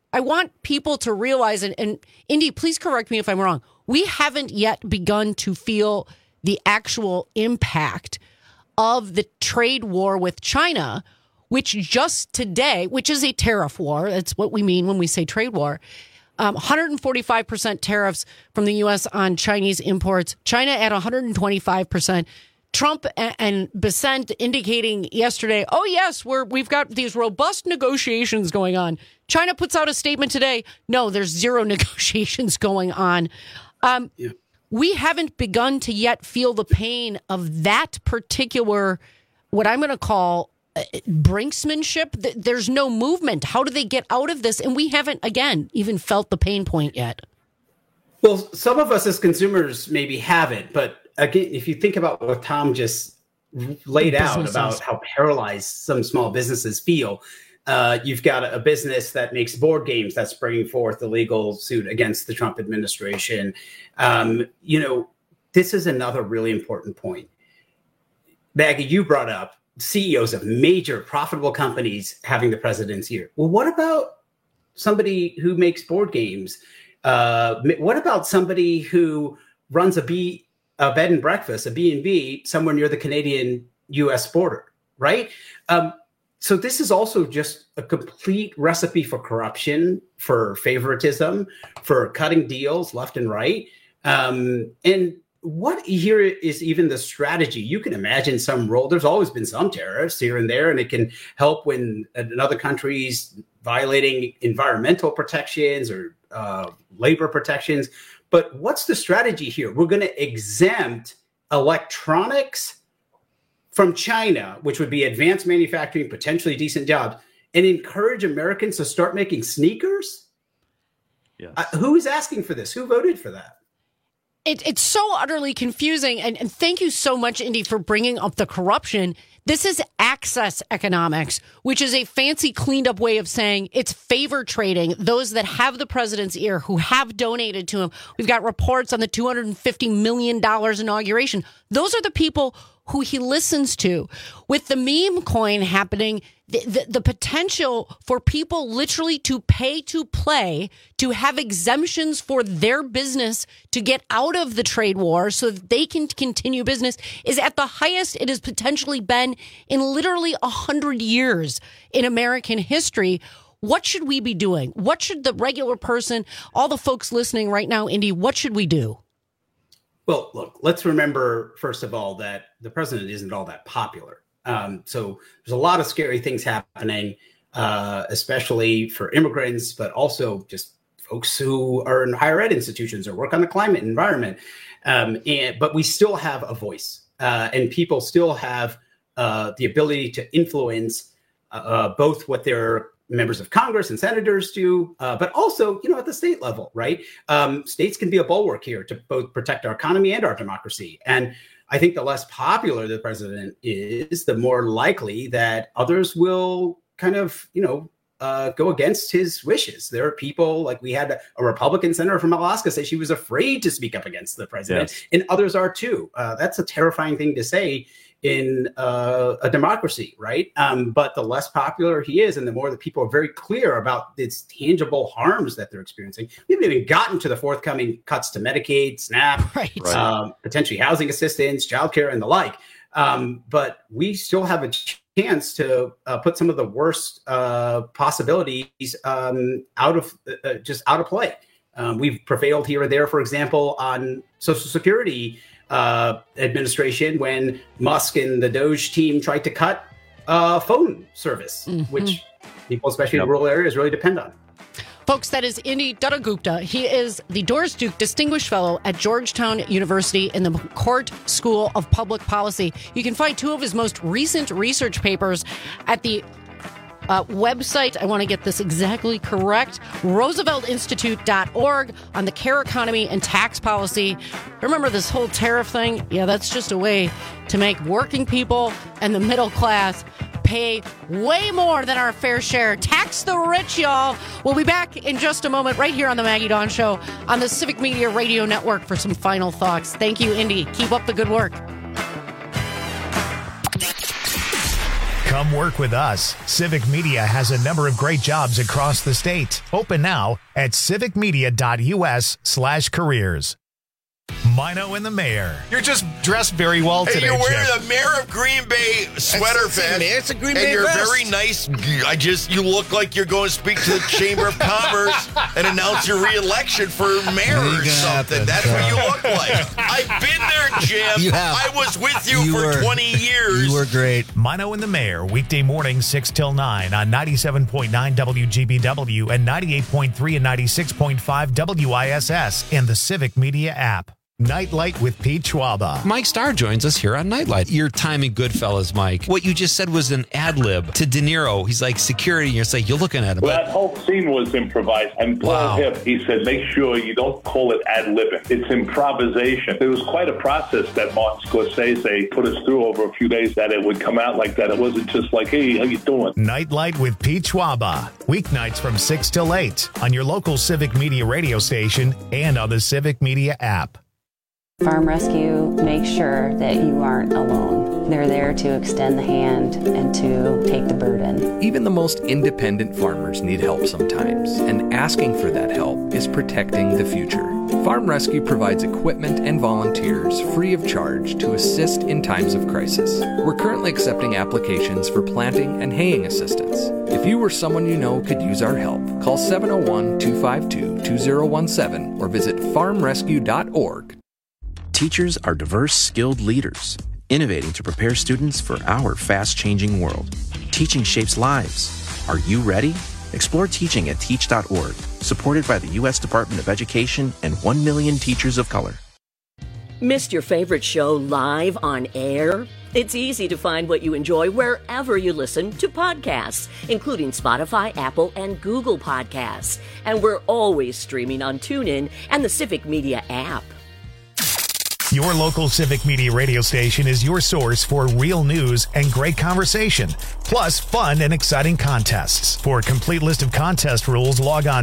[SPEAKER 4] I want people to realize, and Indy, please correct me if I'm wrong, we haven't yet begun to feel the actual impact of the trade war with China, which just today, which is a tariff war, that's what we mean when we say trade war, 145% tariffs from the U.S. on Chinese imports, China at 125%. Trump and Bessent indicating yesterday, oh, yes, we've got these robust negotiations going on. China puts out a statement today. No, there's zero negotiations going on. We haven't begun to yet feel the pain of that particular, what I'm going to call brinksmanship. There's no movement. How do they get out of this? And we haven't, again, even felt the pain point yet.
[SPEAKER 6] Well, some of us as consumers maybe haven't, but again, if you think about what Tom just laid out about how paralyzed some small businesses feel, you've got a business that makes board games that's bringing forth a legal suit against the Trump administration. This is another really important point. Maggie, you brought up CEOs of major profitable companies having the president's ear. Well, what about somebody who makes board games? What about somebody who runs a bed and breakfast, a B&B, somewhere near the Canadian-U.S. border, right? So this is also just a complete recipe for corruption, for favoritism, for cutting deals left and right. And what here is even the strategy? You can imagine some role. There's always been some tariffs here and there, and it can help when another country's violating environmental protections or labor protections. But what's the strategy here? We're going to exempt electronics from China, which would be advanced manufacturing, potentially decent jobs, and encourage Americans to start making sneakers? Yes. Who's asking for this? Who voted for that?
[SPEAKER 4] It's so utterly confusing. And thank you so much, Indy, for bringing up the corruption. This is access economics, which is a fancy cleaned up way of saying it's favor trading. Those that have the president's ear, who have donated to him. We've got reports on the $250 million inauguration. Those are the people who he listens to. With the meme coin happening, the potential for people literally to pay to play, to have exemptions for their business to get out of the trade war so that they can continue business is at the highest it has potentially been in literally 100 years in American history. What should we be doing? What should the regular person, all the folks listening right now, Indy, what should we do?
[SPEAKER 6] Well, look, let's remember, first of all, that the president isn't all that popular. So there's a lot of scary things happening, especially for immigrants, but also just folks who are in higher ed institutions or work on the climate and environment. But we still have a voice, and people still have the ability to influence both what their members of Congress and senators do, but also, at the state level, right? States can be a bulwark here to both protect our economy and our democracy. And I think the less popular the president is, the more likely that others will kind of, go against his wishes. There are people, like we had a Republican senator from Alaska say she was afraid to speak up against the president, yes. And others are too. That's a terrifying thing to say in a democracy, right? But the less popular he is, and the more that people are very clear about its tangible harms that they're experiencing. We haven't even gotten to the forthcoming cuts to Medicaid, SNAP, right. Potentially housing assistance, childcare, and the like. But we still have a chance to put some of the worst possibilities out of play. We've prevailed here and there, for example, on Social Security administration when Musk and the Doge team tried to cut phone service, which people, especially in rural areas, really depend on.
[SPEAKER 4] Folks, that is Indy Dutta-Gupta. He is the Doris Duke Distinguished Fellow at Georgetown University in the McCourt School of Public Policy. You can find two of his most recent research papers at the website, I want to get this exactly correct, rooseveltinstitute.org on the care economy and tax policy. Remember this whole tariff thing? Yeah, that's just a way to make working people and the middle class pay way more than our fair share. Tax the rich, y'all. We'll be back in just a moment right here on the Maggie Dawn Show on the Civic Media Radio Network for some final thoughts. Thank you, Indy. Keep up the good work.
[SPEAKER 1] Come work with us. Civic Media has a number of great jobs across the state. Open now at civicmedia.us/careers. Mino and the Mayor. You're just dressed very well today,
[SPEAKER 3] You're wearing
[SPEAKER 1] Jeff.
[SPEAKER 3] a Mayor of Green Bay sweater vest.
[SPEAKER 5] It's a Green
[SPEAKER 3] and
[SPEAKER 5] Bay
[SPEAKER 3] you're
[SPEAKER 5] vest.
[SPEAKER 3] very nice. You look like you're going to speak to the Chamber of Commerce and announce your re-election for mayor or something. That's what you look like. I've been there, Jim.
[SPEAKER 5] You have.
[SPEAKER 3] I was with you for 20 years.
[SPEAKER 5] You were great.
[SPEAKER 1] Mino and the Mayor, weekday mornings 6 till 9 on 97.9 WGBW and 98.3 and 96.5 WISS and the Civic Media app. Nightlight with Pete Schwaba.
[SPEAKER 27] Mike Starr joins us here on Nightlight. Your time in Goodfellas, Mike. What you just said was an ad lib to De Niro. He's like security, and you're like, you're looking at him.
[SPEAKER 7] Well, that whole scene was improvised. And Paul Hip, he said, make sure you don't call it ad libbing. It's improvisation. It was quite a process that Martin Scorsese put us through over a few days that it would come out like that. It wasn't just like, hey, how you doing?
[SPEAKER 1] Nightlight with Pete Schwaba. Weeknights from 6 till 8 on your local Civic Media radio station and on the Civic Media app.
[SPEAKER 15] Farm Rescue makes sure that you aren't alone. They're there to extend the hand and to take the burden.
[SPEAKER 16] Even the most independent farmers need help sometimes, and asking for that help is protecting the future. Farm Rescue provides equipment and volunteers free of charge to assist in times of crisis. We're currently accepting applications for planting and haying assistance. If you or someone you know could use our help, call 701-252-2017 or visit farmrescue.org.
[SPEAKER 17] Teachers are diverse, skilled leaders, innovating to prepare students for our fast-changing world. Teaching shapes lives. Are you ready? Explore teaching at teach.org, supported by the U.S. Department of Education and 1 million teachers of color.
[SPEAKER 14] Missed your favorite show live on air? It's easy to find what you enjoy wherever you listen to podcasts, including Spotify, Apple, and Google Podcasts. And we're always streaming on TuneIn and the Civic Media app.
[SPEAKER 1] Your local Civic Media radio station is your source for real news and great conversation, plus fun and exciting contests. For a complete list of contest rules, log on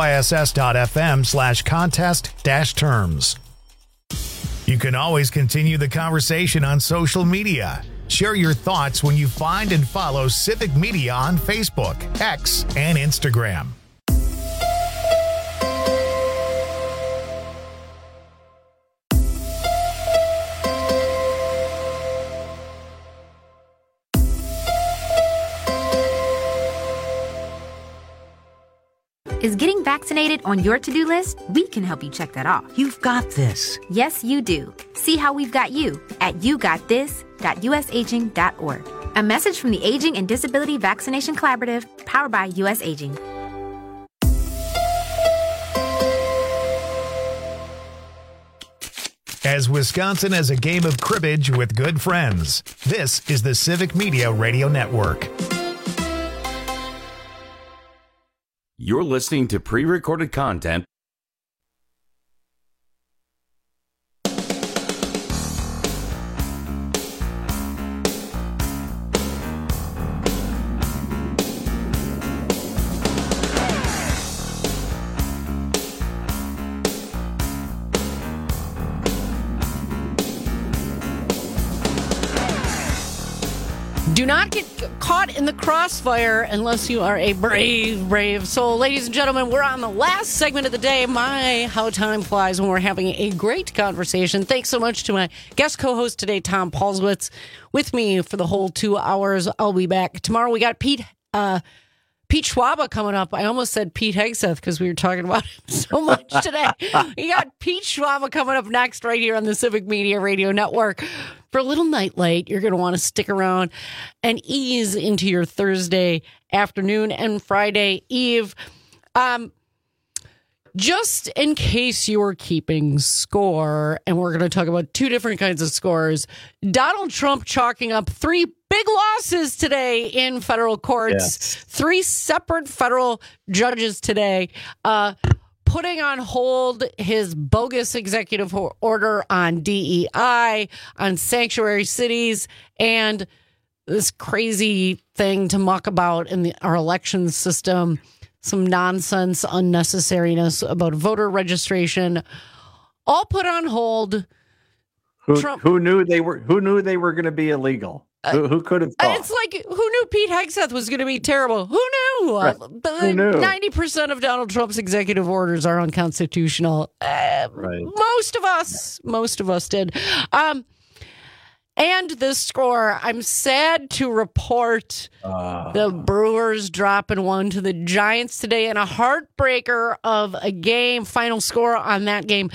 [SPEAKER 1] wiss.fm/contest-terms. You can always continue the conversation on social media. Share your thoughts when you find and follow Civic Media on Facebook, X, and Instagram.
[SPEAKER 18] Is getting vaccinated on your to-do list? We can help you check that off.
[SPEAKER 19] You've got this.
[SPEAKER 18] Yes, you do. See how we've got you at yougotthis.usaging.org. A message from the Aging and Disability Vaccination Collaborative, powered by U.S. Aging.
[SPEAKER 1] As Wisconsin as a game of cribbage with good friends, this is the Civic Media Radio Network.
[SPEAKER 20] You're listening to pre-recorded content.
[SPEAKER 4] Do not get caught in the crossfire unless you are a brave soul. Ladies and gentlemen, we're on the last segment of the day. My, how time flies when we're having a great conversation. Thanks so much to my guest co-host today, Tom Paulswitz, with me for the whole 2 hours. I'll be back tomorrow. We got Pete Schwaba coming up. I almost said Pete Hegseth because we were talking about him so much today. We got Pete Schwaba coming up next right here on the Civic Media Radio Network. For a little nightlight, you're going to want to stick around and ease into your Thursday afternoon and Friday Eve. Just in case you're keeping score, and we're going to talk about 2 different kinds of scores, Donald Trump chalking up 3 big losses today in federal courts. Yes. 3 separate federal judges today putting on hold his bogus executive order on DEI, on sanctuary cities, and this crazy thing to muck about in our election system. Some nonsense, unnecessariness about voter registration, all put on hold.
[SPEAKER 23] Who knew they were going to be illegal? Who could have thought?
[SPEAKER 4] It's like, who knew Pete Hegseth was going to be terrible? Who knew?
[SPEAKER 23] Right. Who knew?
[SPEAKER 4] 90% of Donald Trump's executive orders are unconstitutional.
[SPEAKER 23] Right.
[SPEAKER 4] Most of us did. And the score, I'm sad to report the Brewers dropping one to the Giants today in a heartbreaker of a game. Final score on that game,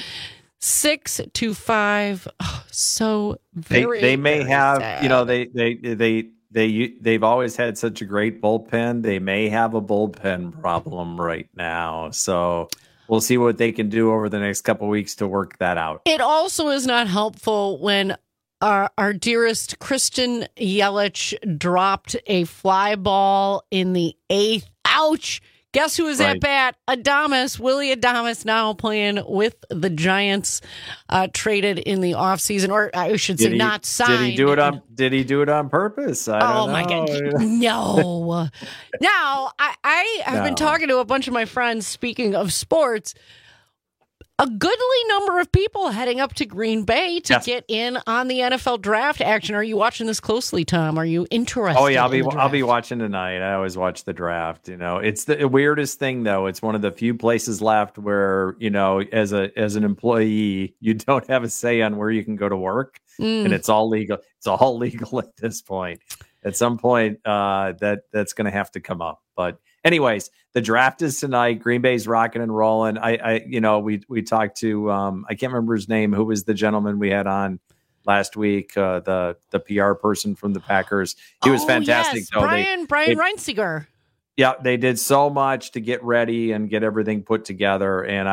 [SPEAKER 4] 6-5. Oh, so very,
[SPEAKER 23] they may
[SPEAKER 4] very
[SPEAKER 23] have,
[SPEAKER 4] sad.
[SPEAKER 23] they've always had such a great bullpen. They may have a bullpen problem right now. So we'll see what they can do over the next couple of weeks to work that out.
[SPEAKER 4] It also is not helpful when our dearest Christian Yelich dropped a fly ball in the 8th. Ouch! Guess who was at bat? Willie Adames, now playing with the Giants, traded in the offseason, or I should say not signed.
[SPEAKER 23] Did he do it on purpose? I don't know.
[SPEAKER 4] My God. No. Now, I have been talking to a bunch of my friends, speaking of sports, a goodly number of people heading up to Green Bay to get in on the NFL draft action. Are you watching this closely, Tom? Are you interested?
[SPEAKER 23] Oh yeah, I'll be watching tonight. I always watch the draft. It's the weirdest thing though. It's one of the few places left where as an employee, you don't have a say on where you can go to work, and it's all legal. It's all legal at this point. At some point, that's going to have to come up, but. Anyways, the draft is tonight. Green Bay's rocking and rolling. We talked to I can't remember his name. Who was the gentleman we had on last week? The PR person from the Packers. He was fantastic.
[SPEAKER 4] Yes. Brian Reinsiger.
[SPEAKER 23] Yeah, they did so much to get ready and get everything put together. And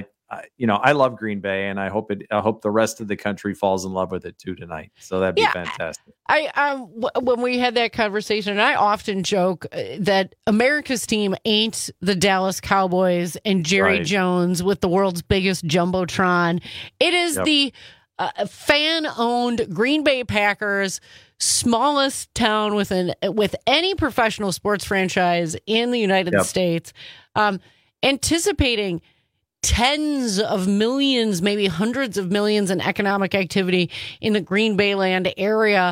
[SPEAKER 23] I love Green Bay, and I hope the rest of the country falls in love with it too tonight. So that'd be fantastic.
[SPEAKER 4] When we had that conversation, and I often joke that America's team ain't the Dallas Cowboys and Jerry Jones with the world's biggest jumbotron. It is the fan-owned Green Bay Packers, smallest town with any professional sports franchise in the United States, anticipating tens of millions, maybe hundreds of millions in economic activity in the Green Bay land area.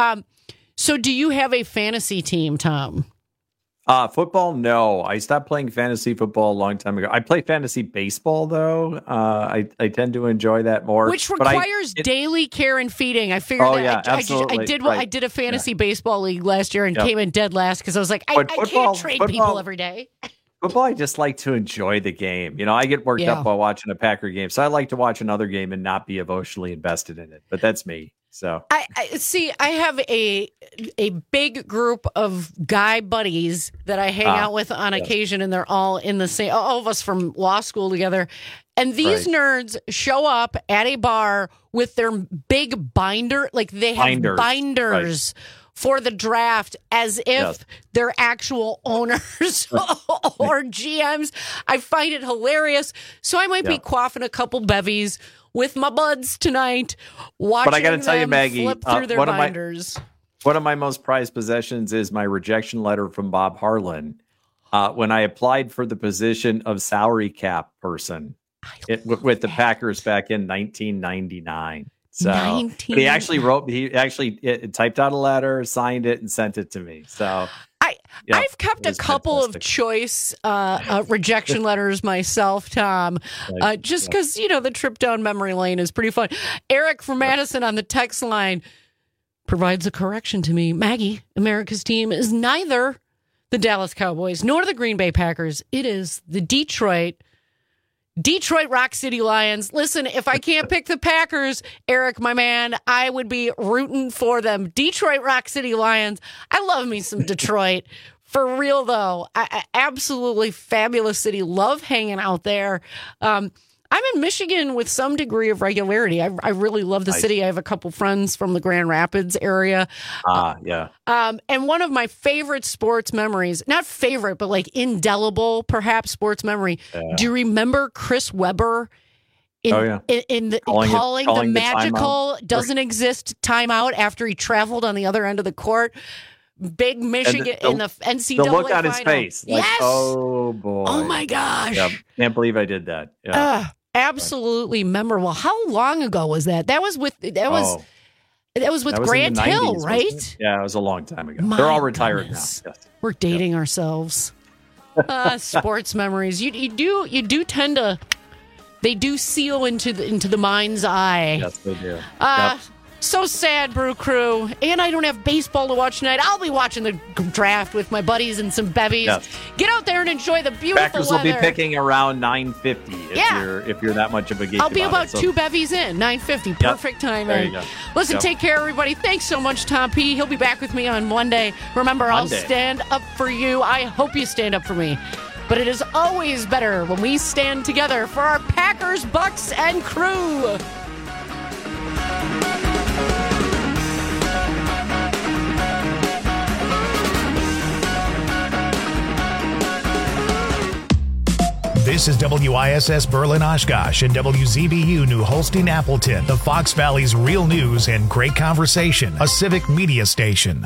[SPEAKER 4] So do you have a fantasy team, Tom?
[SPEAKER 23] Football? No. I stopped playing fantasy football a long time ago. I play fantasy baseball, though. I tend to enjoy that more.
[SPEAKER 4] Which requires daily care and feeding. I figured
[SPEAKER 23] absolutely.
[SPEAKER 4] I did a fantasy baseball league last year and came in dead last because I was like, I can't trade people every day.
[SPEAKER 23] Football, I just like to enjoy the game. I get worked up while watching a Packer game, so I like to watch another game and not be emotionally invested in it. But that's me. So
[SPEAKER 4] I have a big group of guy buddies that I hang out with on occasion, and they're all in the same. All of us from law school together, and these nerds show up at a bar with their big binder, like they have binders. For the draft, as if they're actual owners or GMs. I find it hilarious. So I might be quaffing a couple bevies with my buds tonight, watching
[SPEAKER 23] but I gotta tell you, Maggie,
[SPEAKER 4] flip through their binders.
[SPEAKER 23] One of my most prized possessions is my rejection letter from Bob Harlan when I applied for the position of salary cap person with the Packers back in 1999. So he actually typed out a letter, signed it, and sent it to me. So
[SPEAKER 4] I've kept a couple of choice rejection letters myself, Tom, just because, the trip down memory lane is pretty fun. Eric from Madison on the text line provides a correction to me. Maggie, America's team is neither the Dallas Cowboys nor the Green Bay Packers. It is the Detroit Rock City Lions. Listen, if I can't pick the Packers, Eric, my man, I would be rooting for them. Detroit Rock City Lions. I love me some Detroit. For real, though. I absolutely fabulous city. Love hanging out there. I'm in Michigan with some degree of regularity. I really love the city. I have a couple friends from the Grand Rapids area. And one of my favorite sports memories, not favorite, but like indelible, perhaps, sports memory. Do you remember Chris Webber calling the magical doesn't exist timeout after he traveled on the other end of the court? Big Michigan in the NCAA
[SPEAKER 23] the look on
[SPEAKER 4] final.
[SPEAKER 23] His face.
[SPEAKER 4] Like, yes.
[SPEAKER 23] Oh, boy.
[SPEAKER 4] Oh, my gosh.
[SPEAKER 23] Yeah, can't believe I did that. Yeah.
[SPEAKER 4] Absolutely memorable. How long ago was that? That was That was with Grant Hill, right?
[SPEAKER 23] Yeah, it was a long time ago.
[SPEAKER 4] My
[SPEAKER 23] They're all retired
[SPEAKER 4] goodness.
[SPEAKER 23] now. Yes.
[SPEAKER 4] We're dating ourselves. Sports memories. You do tend to. They do seal into the mind's eye.
[SPEAKER 23] Yes, they do.
[SPEAKER 4] So sad, Brew Crew. And I don't have baseball to watch tonight. I'll be watching the draft with my buddies and some bevies. Yes. Get out there and enjoy the beautiful
[SPEAKER 23] Packers
[SPEAKER 4] weather.
[SPEAKER 23] will be picking around 9:50 if you're that much of a geek.
[SPEAKER 4] I'll be about 2 bevies in, 9:50. Perfect timing.
[SPEAKER 23] There you go.
[SPEAKER 4] Listen, take care, everybody. Thanks so much, Tom P. He'll be back with me on Monday. Remember, I'll stand up for you. I hope you stand up for me. But it is always better when we stand together for our Packers, Bucks, and crew.
[SPEAKER 1] This is WISS Berlin Oshkosh and WZBU New Holstein Appleton, the Fox Valley's real news and great conversation, a civic media station.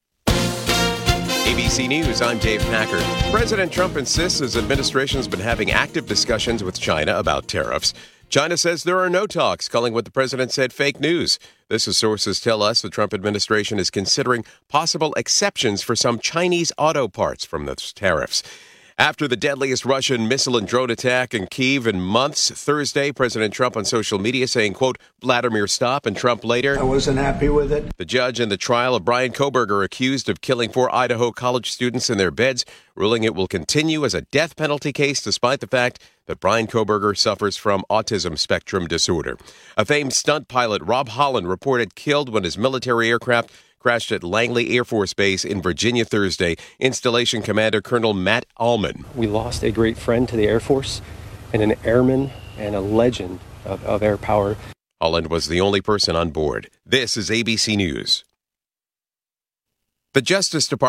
[SPEAKER 5] ABC News, I'm Dave Packard. President Trump insists his administration has been having active discussions with China about tariffs. China says there are no talks, calling what the president said fake news. This is sources tell us the Trump administration is considering possible exceptions for some Chinese auto parts from those tariffs. After the deadliest Russian missile and drone attack in Kyiv in months, Thursday, President Trump on social media saying, quote, Vladimir, stop, and Trump later.
[SPEAKER 8] I wasn't happy with it.
[SPEAKER 5] The judge in the trial of Brian Kohberger accused of killing 4 Idaho college students in their beds, ruling it will continue as a death penalty case despite the fact that Brian Kohberger suffers from autism spectrum disorder. A famed stunt pilot, Rob Holland, reported killed when his military aircraft crashed at Langley Air Force Base in Virginia Thursday. Installation Commander Colonel Matt Allman.
[SPEAKER 9] We lost a great friend to the Air Force and an airman and a legend of air power.
[SPEAKER 5] Holland was the only person on board. This is ABC News. The Justice Department